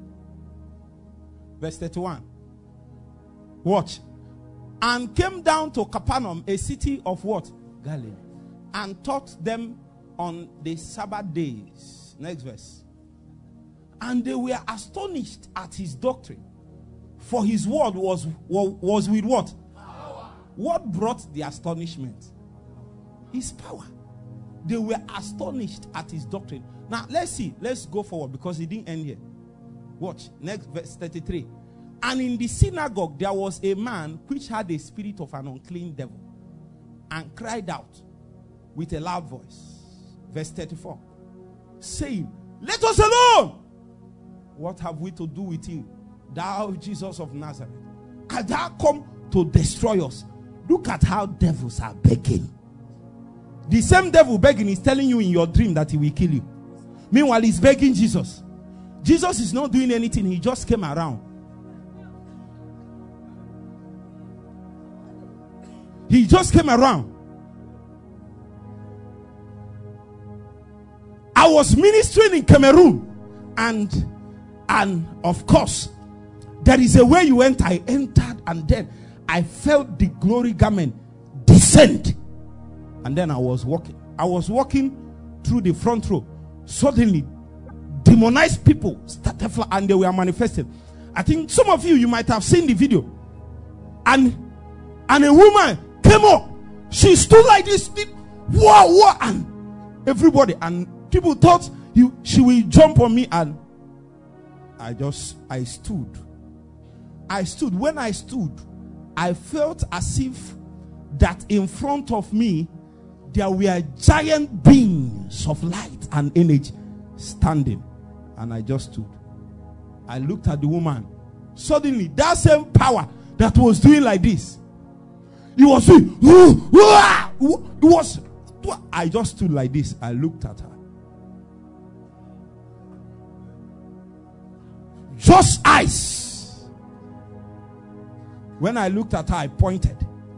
Verse thirty-one. Watch. And came down to Capernaum, a city of what? Galilee. And taught them on the Sabbath days. Next verse. And they were astonished at his doctrine. For his word was, was, was with what? Power. What brought the astonishment? His power. They were astonished at his doctrine. Now, let's see. Let's go forward because it didn't end here. Watch. Next verse thirty-three. And in the synagogue there was a man which had a spirit of an unclean devil, and cried out with a loud voice. Verse thirty-four. Saying, let us alone. What have we to do with you, thou Jesus of Nazareth? Hast thou come to destroy us? Look at how devils are begging. The same devil begging is telling you in your dream that he will kill you. Meanwhile, he's begging Jesus. Jesus is not doing anything. He just came around. He just came around. I was ministering in Cameroon, and and of course there is a way you enter. I entered, and then I felt the glory garment descend, and then I was walking. I was walking through the front row. Suddenly, demonized people started flying, and they were manifesting. I think some of you you might have seen the video, and and a woman came up. She stood like this. Wow, wow, and everybody, and people thought he, she will jump on me, and I just, I stood. I stood. When I stood, I felt as if that in front of me, there were giant beings of light and energy standing. And I just stood. I looked at the woman. Suddenly, that same power that was doing like this, it was doing, it was, I just stood like this. I looked at her. Just eyes. When I looked at her, I pointed.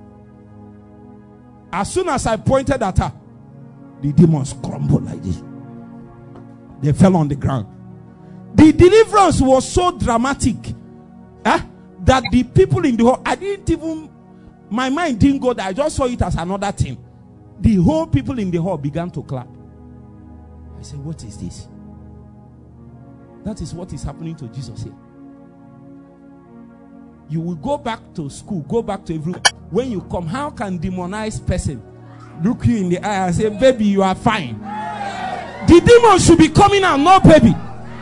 As soon as I pointed at her, the demons crumbled like this. They fell on the ground. The deliverance was so dramatic eh, that the people in the hall, I didn't even, my mind didn't go there. I just saw it as another thing. The whole people in the hall began to clap. I said, what is this? That is what is happening to Jesus here. You will go back to school, go back to everyone. When you come, how can demonized person look you in the eye and say, baby, you are fine? The demon should be coming out, not baby.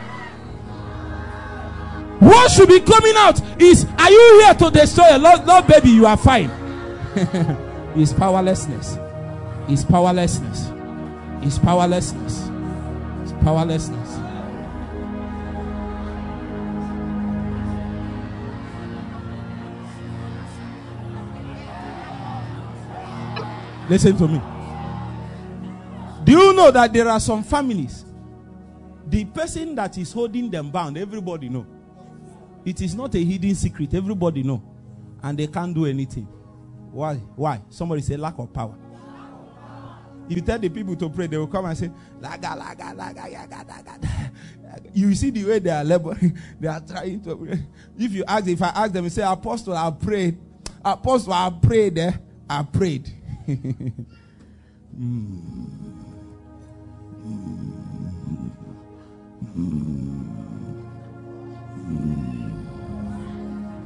What should be coming out is, are you here to destroy a Lord? No, baby, you are fine. It's powerlessness. It's powerlessness. It's powerlessness. It's powerlessness. Listen to me. Do you know that there are some families, the person that is holding them bound, everybody know. It is not a hidden secret. Everybody know. And they can't do anything. Why? Why? Somebody say lack of power. If you tell the people to pray, they will come and say, laga, laga, laga, yaga, laga. You see the way they are laboring. They are trying to pray. If you ask, if I ask them, you say, Apostle, I prayed. Apostle, I prayed. Eh? I prayed. mm. Mm. Mm.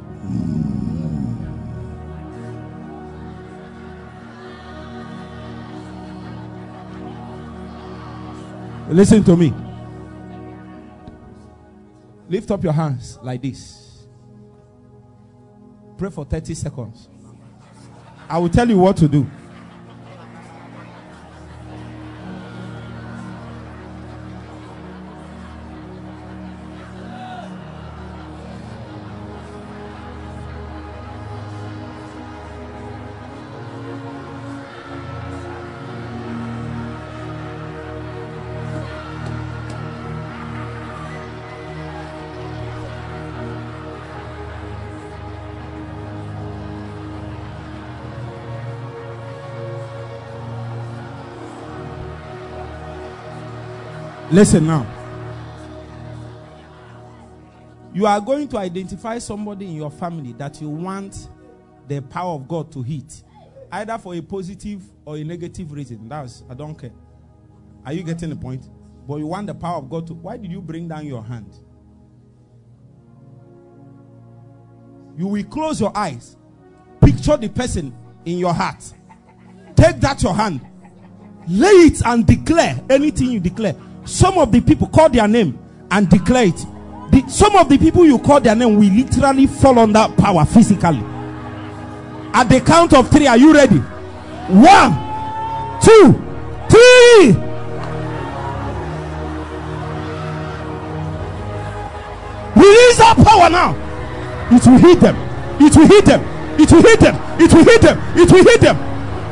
Listen to me. Lift up your hands like this. Pray for thirty seconds. I will tell you what to do. Listen now. You are going to identify somebody in your family that you want the power of God to hit, either for a positive or a negative reason. That's, I don't care. Are you getting the point? But you want the power of God to. Why did you bring down your hand? You will close your eyes. Picture the person in your heart. Take that your hand. Lay it and declare anything you declare. Some of the people call their name and declare it. The, some of the people you call their name will literally fall under power physically. At the count of three, are you ready? One, two, three. Release that power now. It will hit them. It will hit them. It will hit them. It will hit them. It will hit them.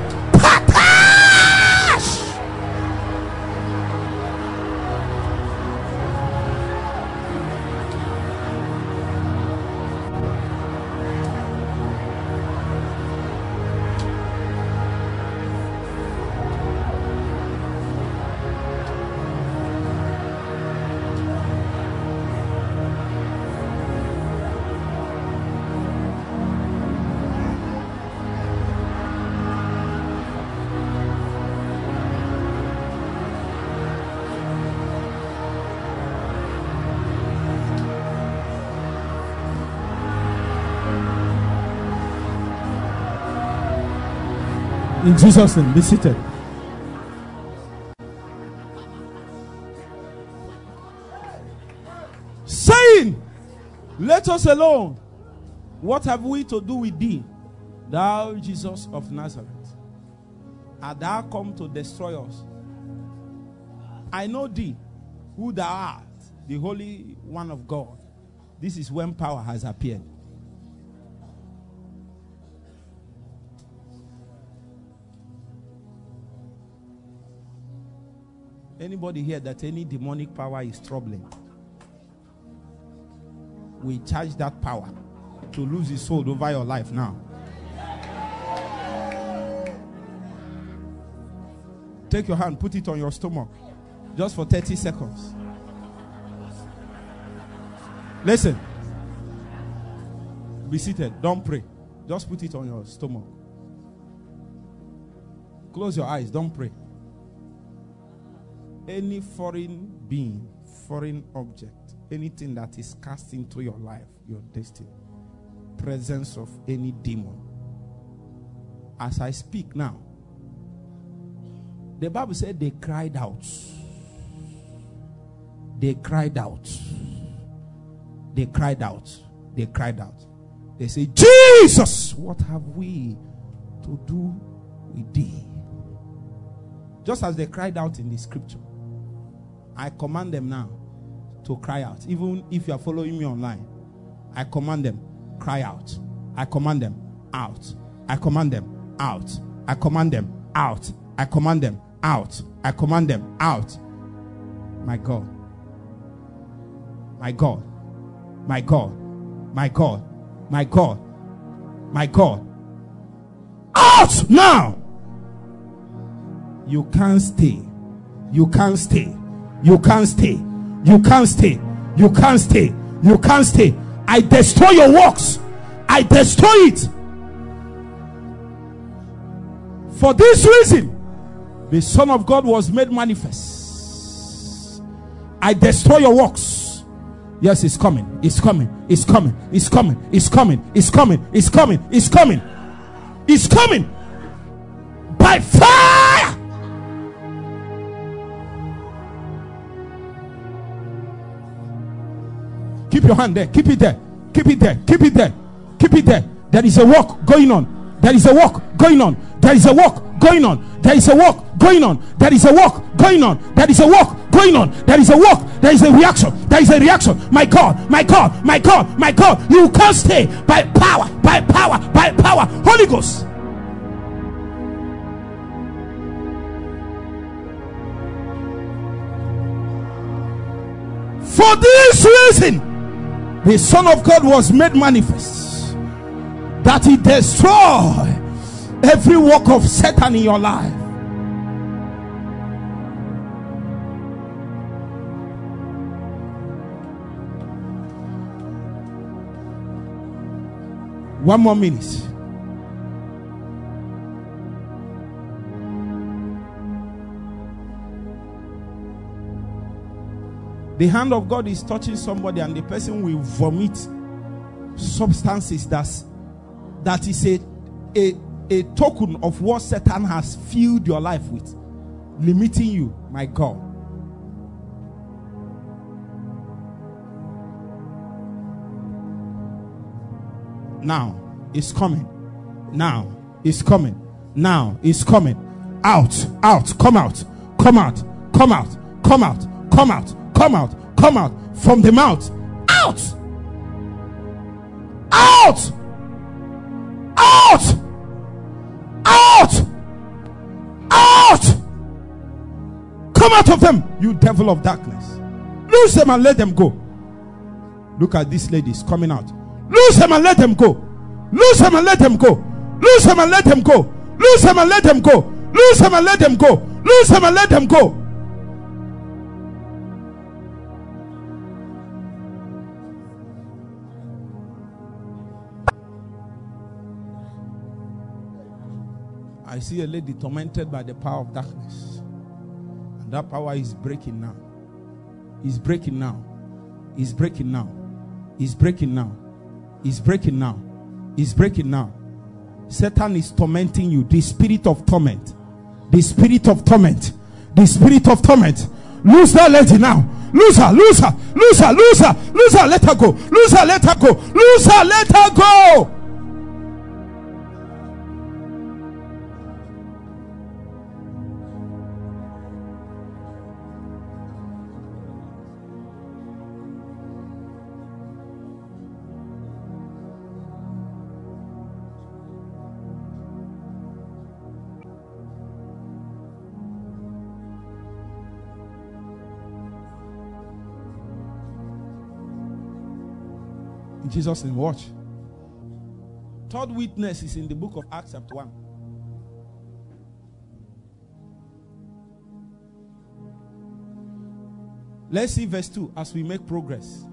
In Jesus' name, be seated. Saying, let us alone. What have we to do with thee, thou Jesus of Nazareth? Art thou come to destroy us? I know thee, who thou art, the Holy One of God. This is when power has appeared. Anybody here that any demonic power is troubling? We charge that power to lose its hold over your life now. Take your hand, put it on your stomach. Just for thirty seconds. Listen. Be seated. Don't pray. Just put it on your stomach. Close your eyes. Don't pray. Any foreign being, foreign object, anything that is cast into your life, your destiny, presence of any demon. As I speak now, the Bible said they cried out. They cried out. They cried out. They cried out. They say, Jesus, what have we to do with thee? Just as they cried out in the scripture, I command them now to cry out. Even if you are following me online, I command them, cry out. I command them out. I command them out. I command them out. I command them out. I command them out. My God. My God. My God. My God. My God. My God. Out now. You can't stay. You can't stay. You can't stay. You can't stay. You can't stay. You can't stay. I destroy your works. I destroy it. For this reason, the Son of God was made manifest. I destroy your works. Yes, it's coming. It's coming. It's coming. It's coming. It's coming. It's coming. It's coming. It's coming. It's coming. By fire. Keep your hand there. Keep it there. Keep it there. Keep it there. Keep it there. There is a work going on. There is a work going on. There is a work going on. There is a work going on. There is a work going on. There is a work going on. There is a work. There is a reaction. There is a reaction. My God, my God, my God, my God. You can't stay by power, by power, by power. Holy Ghost. For this reason, the Son of God was made manifest, that he destroy every work of Satan in your life. One more minute. The hand of God is touching somebody, and the person will vomit substances that's, that is a, a, a token of what Satan has filled your life with, limiting you. My God. Now it's coming. Now it's coming. Now it's coming. Out, out, come out, come out, come out, come out, come out, come out, come out from the mouth. Out, out, out, out, out. Come out of them, you devil of darkness. Lose them and let them go. Look at these ladies coming out. Lose them and let them go. Lose them and let them go. Lose them and let them go. Lose them and let them go. Lose them and let them go. Lose them and let them go. I see a lady tormented by the power of darkness, and that power is breaking now. Is breaking now. Is breaking now. Is breaking now. Is breaking now. Is breaking now. Satan is tormenting you. The spirit of torment. The spirit of torment. The spirit of torment. Lose that lady now. Lose her. Lose her. Lose her. Lose her. Lose her. Let her go. Lose her. Let her go. Lose her. Let her go. Jesus name, watch. Third witness is in the book of Acts chapter one. Let's see verse two as we make progress.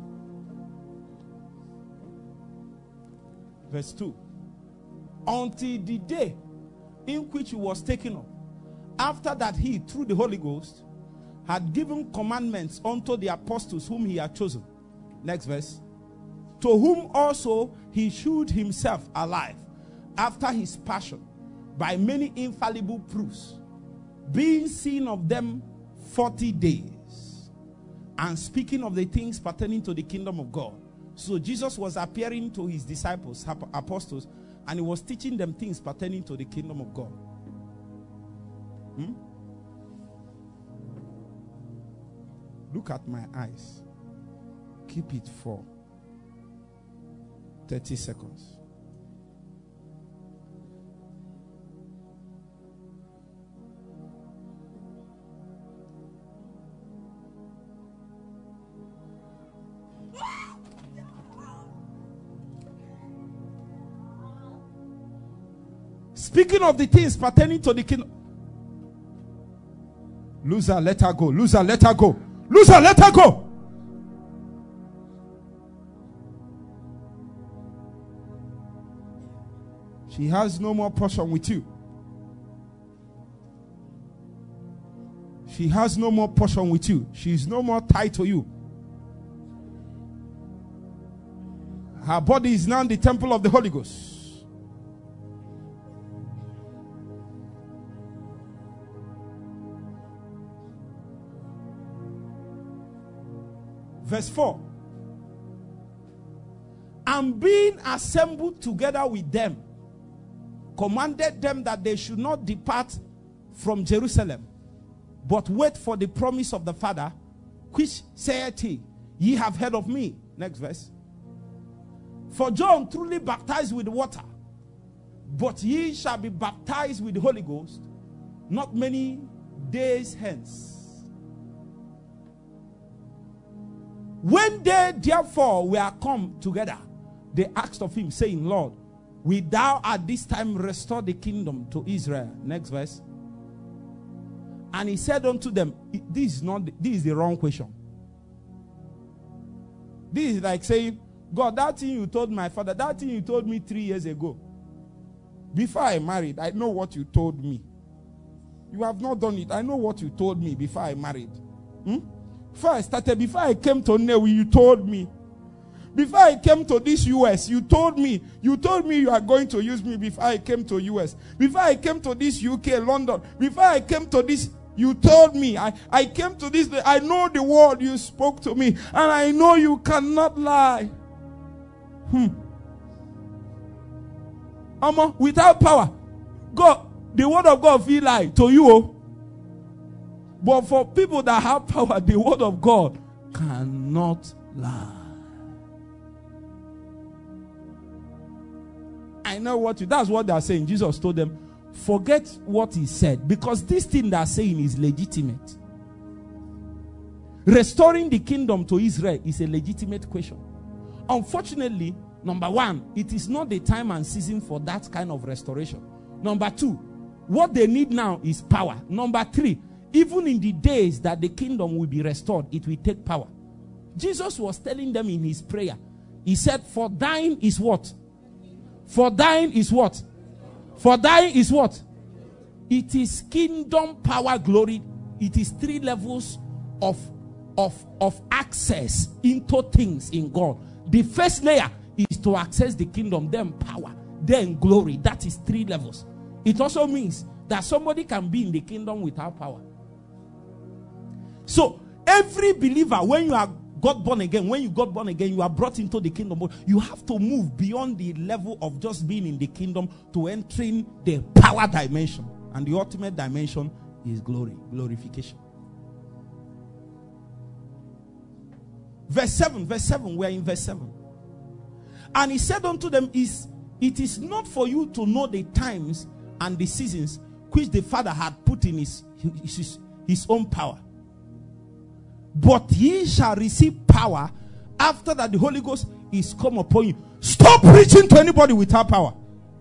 Verse two. Until the day in which he was taken up, after that he, through the Holy Ghost, had given commandments unto the apostles whom he had chosen. Next verse. To whom also he shewed himself alive after his passion by many infallible proofs, being seen of them forty days, and speaking of the things pertaining to the kingdom of God. So Jesus was appearing to his disciples, apostles, and he was teaching them things pertaining to the kingdom of God. Hmm? Look at my eyes. Keep it for thirty seconds. Speaking of the things pertaining to the kingdom. Loser, let her go. Loser, let her go. Loser, let her go. She has no more portion with you. She has no more portion with you. She is no more tied to you. Her body is now the temple of the Holy Ghost. Verse four. And being assembled together with them, commanded them that they should not depart from Jerusalem, but wait for the promise of the Father, which saith he, ye have heard of me. Next verse. For John truly baptized with water, but ye shall be baptized with the Holy Ghost not many days hence. When they therefore were come together, they asked of him, saying, Lord, wilt thou at this time restore the kingdom to Israel? Next verse. And he said unto them, this is not, this is the wrong question. This is like saying, God, that thing you told my father, that thing you told me three years ago, before I married, I know what you told me. You have not done it. I know what you told me before I married. Hmm? Before I started, before I came to Newi, you told me. Before I came to this U S, you told me. You told me you are going to use me before I came to U S. Before I came to this U K, London. Before I came to this, you told me. I, I came to this, I know the word you spoke to me. And I know you cannot lie. Hmm. Um, without power, God, the word of God feel lie to you. Oh. But for people that have power, the word of God cannot lie. I know what you, that's what they are saying. Jesus told them, forget what he said, because this thing they are saying is legitimate. Restoring the kingdom to Israel is a legitimate question. Unfortunately, number one, it is not the time and season for that kind of restoration. Number two, what they need now is power. Number three, even in the days that the kingdom will be restored, it will take power. Jesus was telling them in his prayer, he said, for thine is what? For thine is what? For thine is what? It is kingdom, power, glory. It is three levels of, of, of access into things in God. The first layer is to access the kingdom, then power, then glory. That is three levels. It also means that somebody can be in the kingdom without power. So, every believer, when you are got born again, when you got born again, you are brought into the kingdom. You have to move beyond the level of just being in the kingdom to entering the power dimension. And the ultimate dimension is glory, glorification. Verse seven, verse seven, we are in verse seven. And he said unto them, is it is not for you to know the times and the seasons which the Father had put in his, his, his own power. But ye shall receive power after that the Holy Ghost is come upon you. Stop preaching to anybody without power.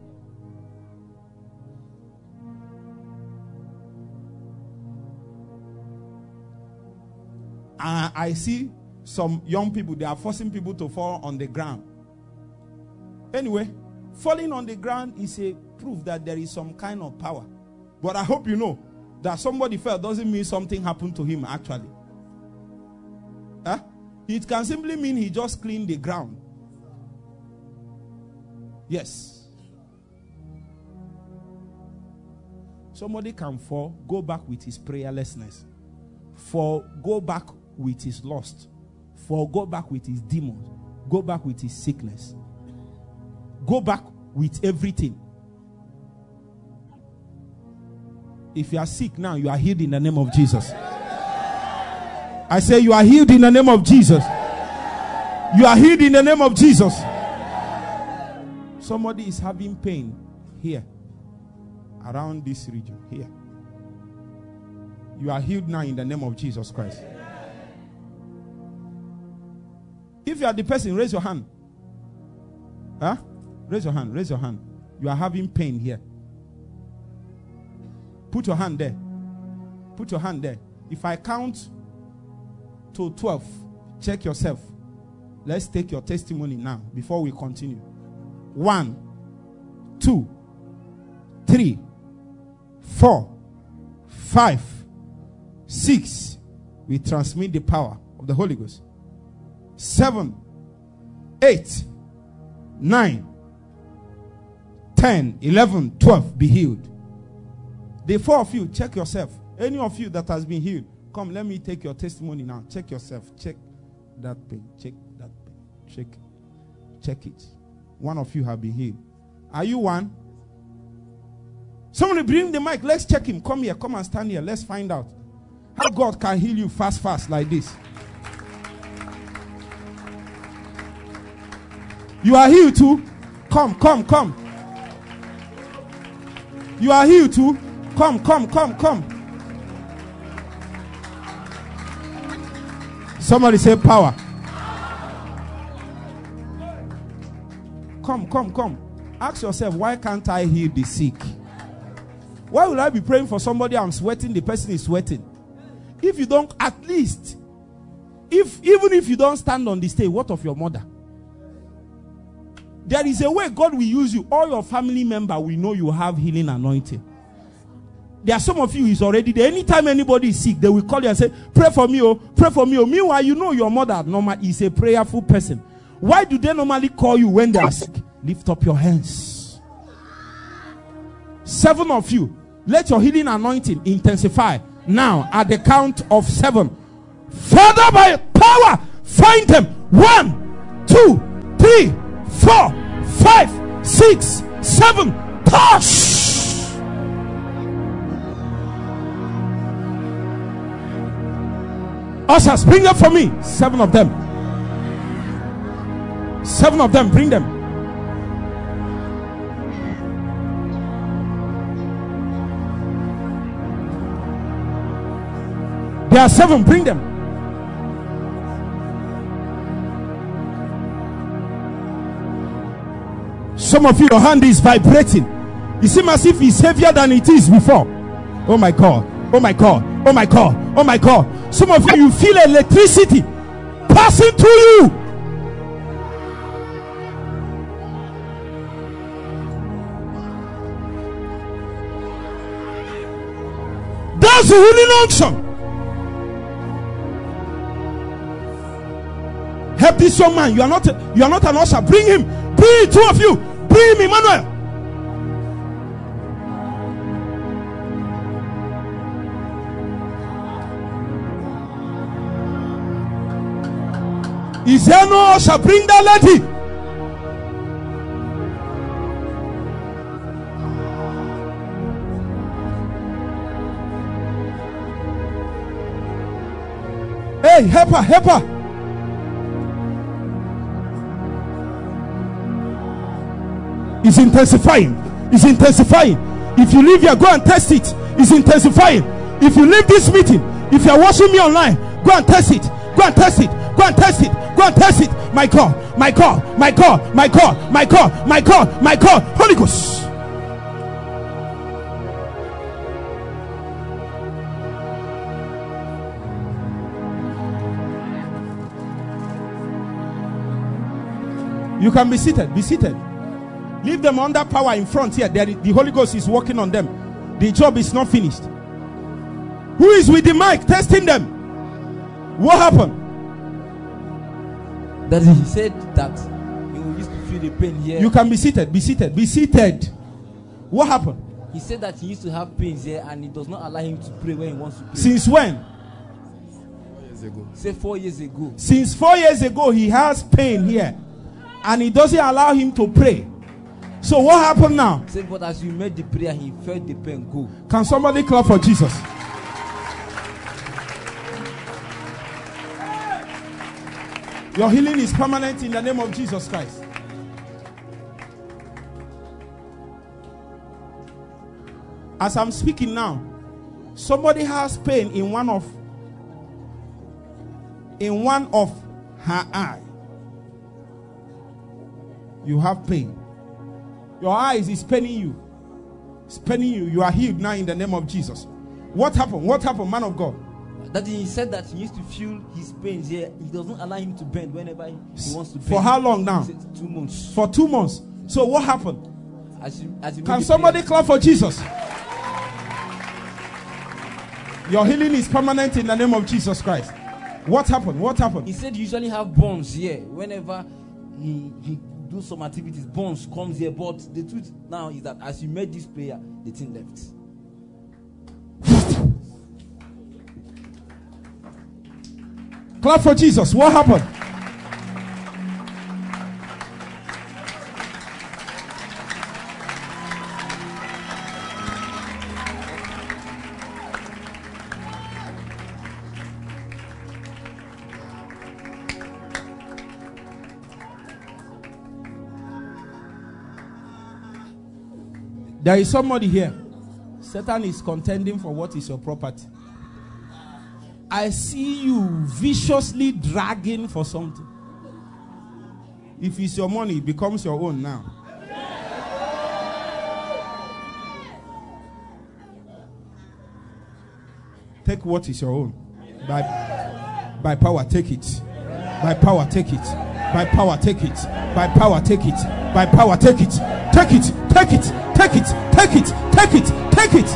Uh, I see some young people, they are forcing people to fall on the ground. Anyway, falling on the ground is a proof that there is some kind of power. But I hope you know that somebody fell doesn't mean something happened to him actually. Huh? It can simply mean he just cleaned the ground. Yes. Somebody can fall, go back with his prayerlessness. For go back with his lust. For go back with his demons. Go back with his sickness. Go back with everything. If you are sick now, you are healed in the name of Jesus. I say you are healed in the name of Jesus. You are healed in the name of Jesus. Somebody is having pain here. Around this region. Here. You are healed now in the name of Jesus Christ. If you are the person, raise your hand. Huh? Raise your hand. Raise your hand. You are having pain here. Put your hand there. Put your hand there. If I count to twelve, check yourself. Let's take your testimony now before we continue. One, two, three, four, five, six. We transmit the power of the Holy Ghost. Seven, eight, nine, ten, eleven, twelve. Be healed. The four of you, check yourself. Any of you that has been healed, come, let me take your testimony now. Check yourself. Check that pain. Check that pain. Check. check it. One of you have been healed. Are you one? Somebody bring the mic. Let's check him. Come here. Come and stand here. Let's find out how God can heal you fast, fast like this. You are healed too. Come, come, come. You are healed too. Come, come, come, come. Somebody say power. Come, come, come. Ask yourself, why can't I heal the sick? Why will I be praying for somebody I'm sweating, the person is sweating? If you don't, at least, if even if you don't stand on the stage, what of your mother? There is a way God will use you. All your family members will know you have healing anointing. There are some of you is already there. Anytime anybody is sick, they will call you and say, pray for me, oh, pray for me. Oh. Meanwhile, you know your mother normally is a prayerful person. Why do they normally call you when they are sick? Lift up your hands. Seven of you, let your healing anointing intensify. Now, at the count of seven. Father, by power, find them. One, two, three, four, five, six, seven. Touch. Ushers, bring them for me. Seven of them. Seven of them, bring them. There are seven, bring them. Some of you, your hand is vibrating. You seem as if it's heavier than it is before. Oh my God, oh my God, oh my God, oh my God. Some of you, you feel electricity passing through you. That's the healing unction. Help this young man. You are not you are not an usher. Bring him. Bring two of you. Bring him, Emmanuel. Is there no usher? Bring that lady. Hey, help her, help her. It's intensifying. It's intensifying. If you leave here, go and test it. It's intensifying. If you leave this meeting, if you are watching me online, go and test it. Go and test it. Go and test it. Go and test it. My God, my God, my God, my God, my God, my God, my God. Holy Ghost. You can be seated. Be seated. Leave them under power in front here. There, the Holy Ghost is working on them. The job is not finished. Who is with the mic testing them? What happened? That he said that he used to feel the pain here. You can be seated. Be seated. Be seated. What happened? He said that he used to have pains here and it does not allow him to pray when he wants to pray. Since when? Four years ago. Say four years ago. Since four years ago, he has pain here. And it doesn't allow him to pray. So what happened now? Say, but as you made the prayer, he felt the pain go. Can somebody clap for Jesus? Your healing is permanent in the name of Jesus Christ. As I'm speaking now, somebody has pain in one of in one of her eye. You have pain. Your eyes is paining you. It's paining you. You are healed now in the name of Jesus. What happened? What happened, man of God? That he said that he used to feel his pains here. It doesn't allow him to bend whenever he wants to bend. For how long now? Two months. For two months. So what happened? As you, as you Can somebody clap for Jesus? Your healing is permanent in the name of Jesus Christ. What happened? What happened? He said you usually have bones here. Whenever he, he do some activities, bones comes here. But the truth now is that as you made this prayer, the thing left. Clap for Jesus. What happened? There is somebody here. Satan is contending for what is your property. I see you viciously dragging for something. If it's your money, it becomes your own now. Take what is your own. By, by power, take it. By power, take it. By power, take it. By power, take it. By power, take it. Take it. Take it. Take it. Take it. Take it. Take it.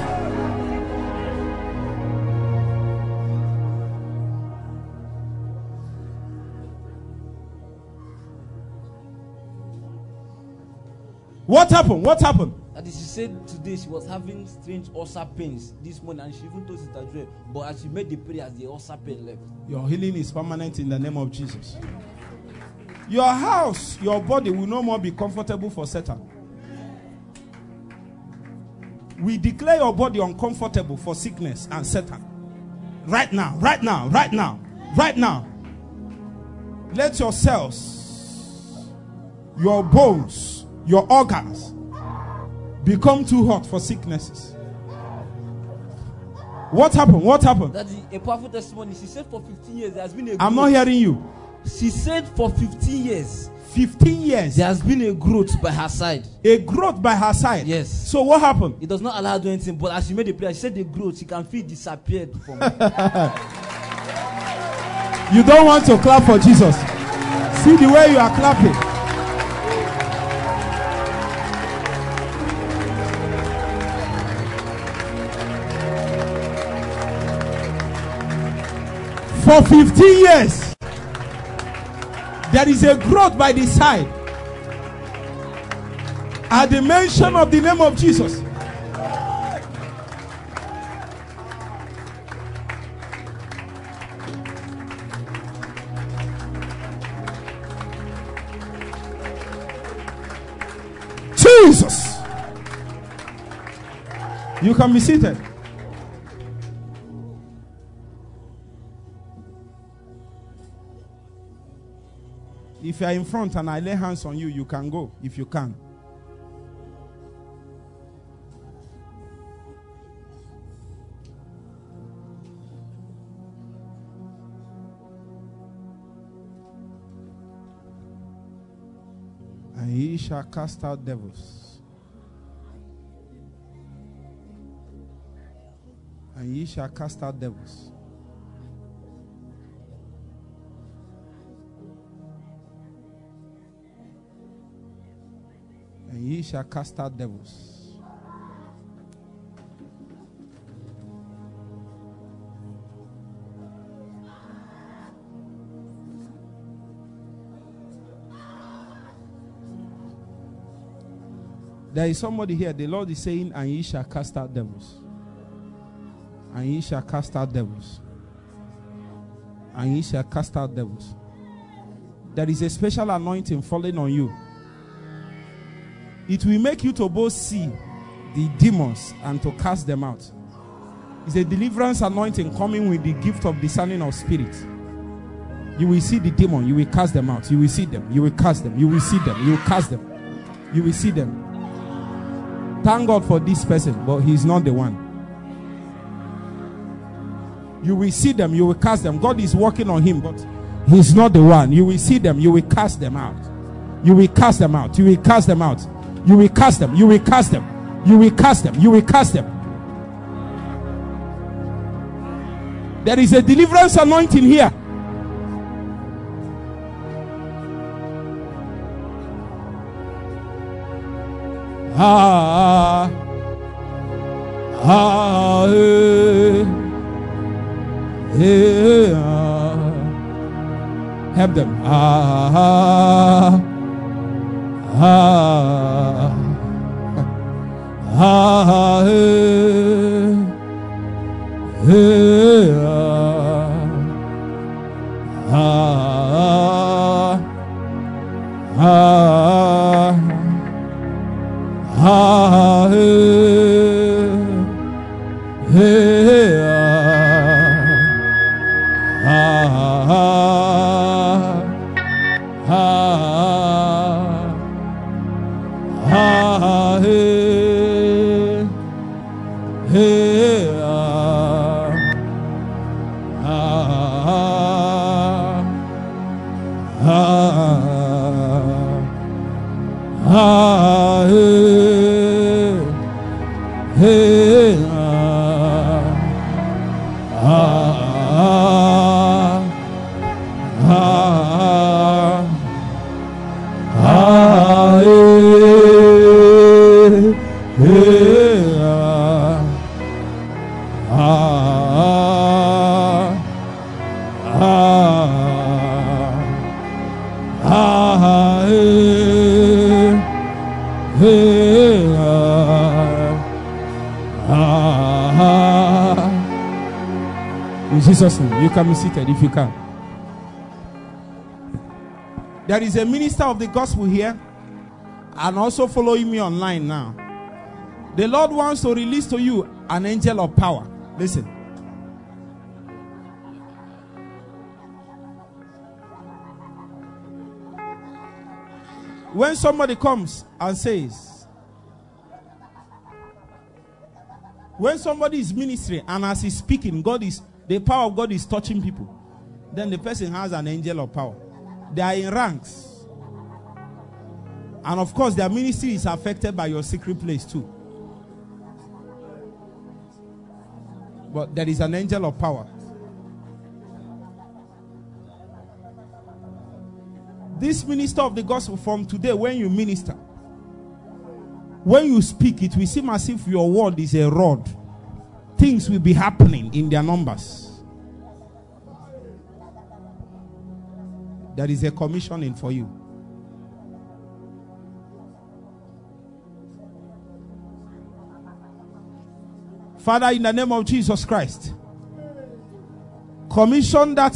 What happened? What happened? That is, she said today she was having strange ulcer pains this morning, and she even told Sister Joy. But as she made the prayer, the ulcer pain left. Your healing is permanent in the name of Jesus. Your house, your body will no more be comfortable for Satan. We declare your body uncomfortable for sickness and Satan. Right now, right now, right now, right now. Let your cells, your bones, your organs become too hot for sicknesses. What happened? What happened? That is a powerful testimony. She said for fifteen years there has been a growth. I'm not hearing you. She said for fifteen years. fifteen years. There has been a growth by her side. A growth by her side. Yes. So what happened? It does not allow her to do anything. But as she made the prayer, she said the growth, she can feel disappeared from her. You don't want to clap for Jesus. See the way you are clapping. For fifteen years, there is a growth by the side. At the mention of the name of Jesus, Jesus, you can be seated. If you are in front and I lay hands on you, you can go if you can. And ye shall cast out devils. And ye shall cast out devils. And ye shall cast out devils. There is somebody here. The Lord is saying, and ye shall cast out devils. And ye shall cast out devils. And ye shall cast out devils. There is a special anointing falling on you. It will make you to both see the demons and to cast them out. It's a deliverance anointing coming with the gift of discerning of spirit. You will see the demon, you will cast them out. You will see them, you will cast them, you will see them, you will cast them. You will see them. Thank God for this person, but he's not the one. You will see them, you will cast them. God is working on him, but he's not the one. You will see them, you will cast them out. You will cast them out. You will cast them out. You will cast them. You will cast them. You will cast them. You will cast them. There is a deliverance anointing here. Ah, ah, eh, eh, ah. Help them. Ah, ah, ah, eh, eh, ah, ah, ah, ah, eh, eh, ah, ah, ah, eh. Hey, ah, ah, ah, ah, hey, hey, ah, ah, ah, ah, hey, hey, ah, ah, ah, hey, hey, ah. In Jesus' name, you can be seated if you can. There is a minister of the gospel here and also following me online now. The Lord wants to release to you an angel of power. Listen. When somebody comes and says, when somebody is ministering and as he's speaking, God is, the power of God is touching people, then the person has an angel of power. They are in ranks. And of course, their ministry is affected by your secret place too. But there is an angel of power. This minister of the gospel, from today, when you minister, when you speak, it will seem as if your word is a rod. Things will be happening in their numbers. There is a commissioning for you. Father, in the name of Jesus Christ, commission that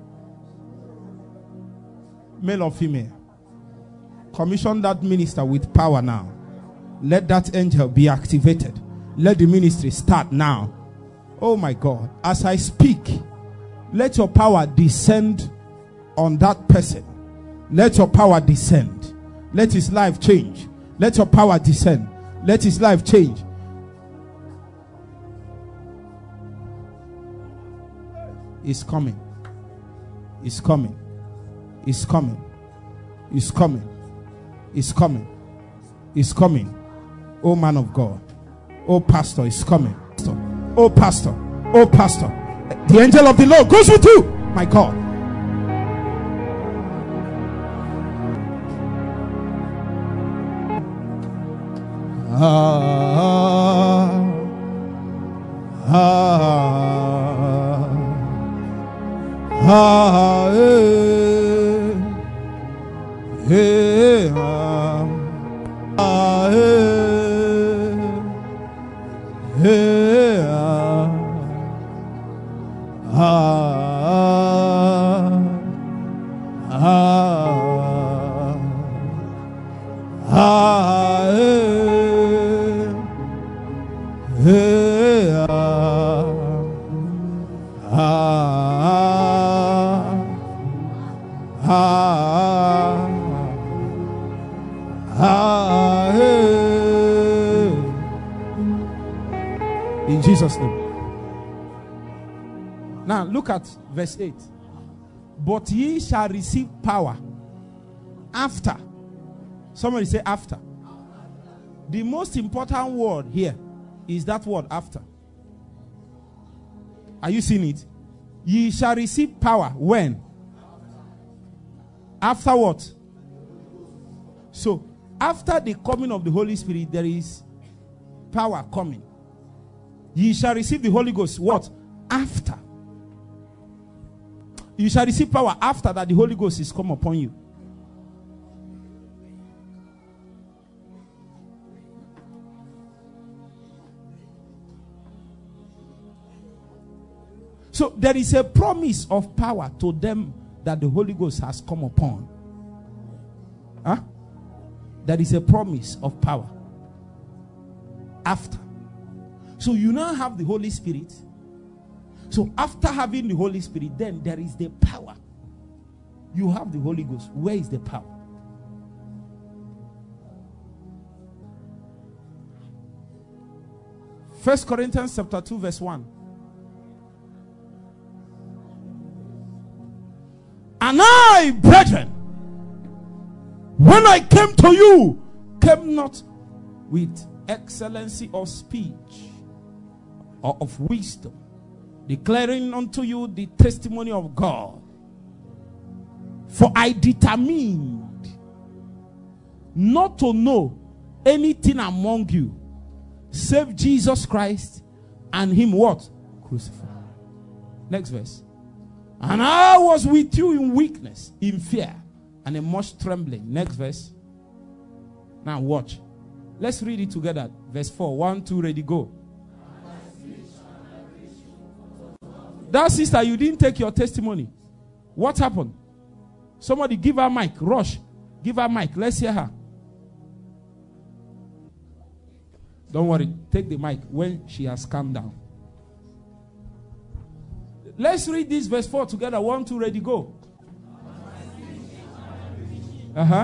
male or female, commission that minister with power now. Let that angel be activated. Let the ministry start now. Oh my God, as I speak, let your power descend on that person. Let your power descend. Let his life change. Let your power descend. Let his life change. It's coming. It's coming. It's coming. It's coming. It's coming. It's coming. Oh man of God. Oh pastor, it's coming. Oh pastor. Oh pastor. The angel of the Lord goes with you. My God. Ah, ah, ah, eh, eh, ah, ah, eh, eh, ah, ah, ah, ah, eh. Hey, ah, ah, ah, ah, hey. In Jesus' name. Now look at verse eight. But ye shall receive power after. Somebody say after. The most important word here is that word after. Are you seeing it? Ye shall receive power when? After what? So, after the coming of the Holy Spirit, there is power coming. Ye shall receive the Holy Ghost. What? After. You shall receive power after that the Holy Ghost is come upon you. So there is a promise of power to them that the Holy Ghost has come upon. Huh? There is a promise of power after. So you now have the Holy Spirit. So after having the Holy Spirit, then there is the power. You have the Holy Ghost. Where is the power? First Corinthians chapter two, verse one. And I, brethren, when I came to you, came not with excellency of speech or of wisdom, declaring unto you the testimony of God. For I determined not to know anything among you save Jesus Christ and him what? Crucified. Next verse. And I was with you in weakness, in fear, and in much trembling. Next verse. Now watch. Let's read it together. Verse four. One, two, ready, go. That sister, you didn't take your testimony. What happened? Somebody give her mic. Rush. Give her mic. Let's hear her. Don't worry. Take the mic when she has calmed down. Let's read this verse four together. One, two, ready, go. Uh-huh.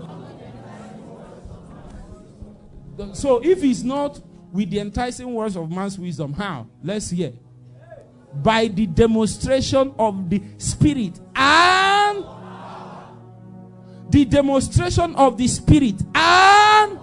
So if it's not with the enticing words of man's wisdom, how? Let's hear. By the demonstration of the Spirit and the demonstration of the Spirit and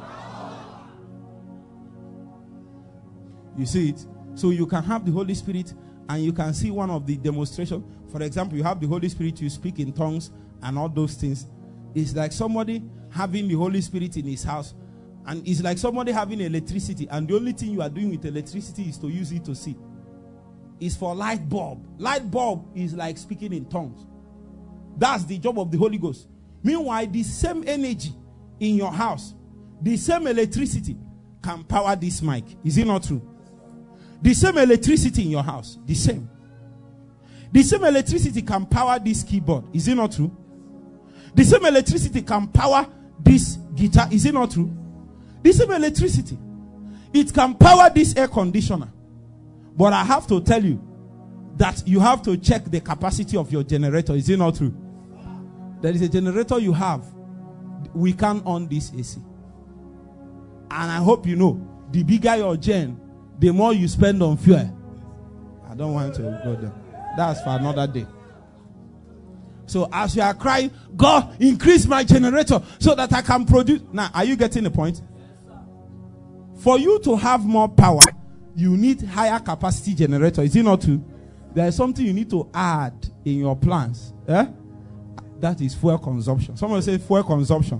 you see it? So you can have the Holy Spirit and you can see one of the demonstration. For example, you have the Holy Spirit, you speak in tongues and all those things. It's like somebody having the Holy Spirit in his house. And it's like somebody having electricity. And the only thing you are doing with electricity is to use it to see. It's for light bulb. Light bulb is like speaking in tongues. That's the job of the Holy Ghost. Meanwhile, the same energy in your house, the same electricity can power this mic. Is it not true? The same electricity in your house. The same. The same electricity can power this keyboard. Is it not true? The same electricity can power this guitar. Is it not true? The same electricity. It can power this air conditioner. But I have to tell you that you have to check the capacity of your generator. Is it not true? There is a generator you have. We can on this A C. And I hope you know, the bigger your gen, the more you spend on fuel. I don't want to go there. That's for another day. So as you are crying, God, increase my generator so that I can produce. Now, are you getting the point? For you to have more power, you need higher capacity generator. Is it not true? There is something you need to add in your plans. Eh? That is fuel consumption. Someone say fuel consumption.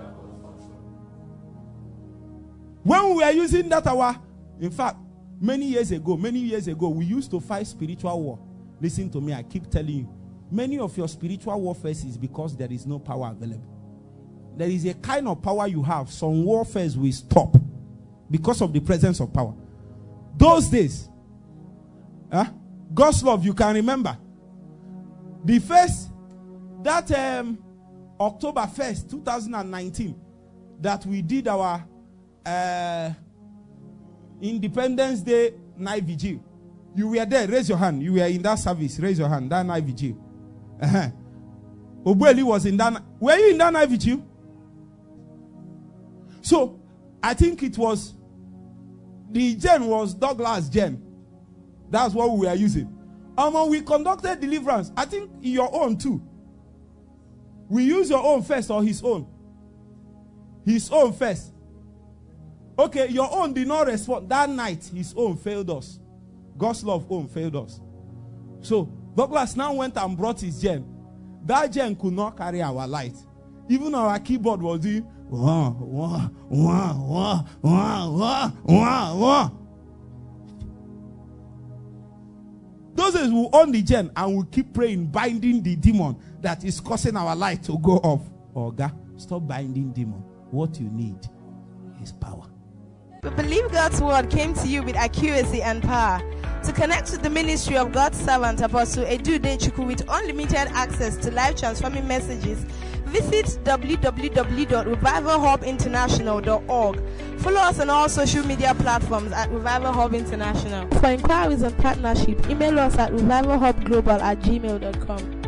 When we were using that our, in fact, many years ago, many years ago, we used to fight spiritual war. Listen to me, I keep telling you. Many of your spiritual warfare is because there is no power available. There is a kind of power you have. Some warfare will stop because of the presence of power. Those days, huh? God's love, you can remember. The first, that um, October first, two thousand nineteen, that we did our uh, Independence Day night vigil. You were there, raise your hand. You were in that service, raise your hand, that night vigil. Uh-huh. Obueli was in that. Were you in that night vigil? So, I think it was, the gen was Douglas gen. That's what we were using. And when we conducted deliverance, I think your own too. We use your own first or his own? His own first. Okay, your own did not respond. That night, his own failed us. God's love own failed us. So, Douglas now went and brought his gen. That gen could not carry our light. Even our keyboard was doing wah, wah, wah, wah, wah, wah, wah, wah. Those days we on the gen and we keep praying, binding the demon that is causing our light to go off. Oh God, stop binding demon. What you need is power. We believe God's word came to you with accuracy and power. To connect with the ministry of God's servant, Apostle Edu Dechukwu, with unlimited access to life-transforming messages, visit w w w dot revival hub international dot org. Follow us on all social media platforms at Revival Hub International. For inquiries and partnership, email us at revival hub global at gmail dot com.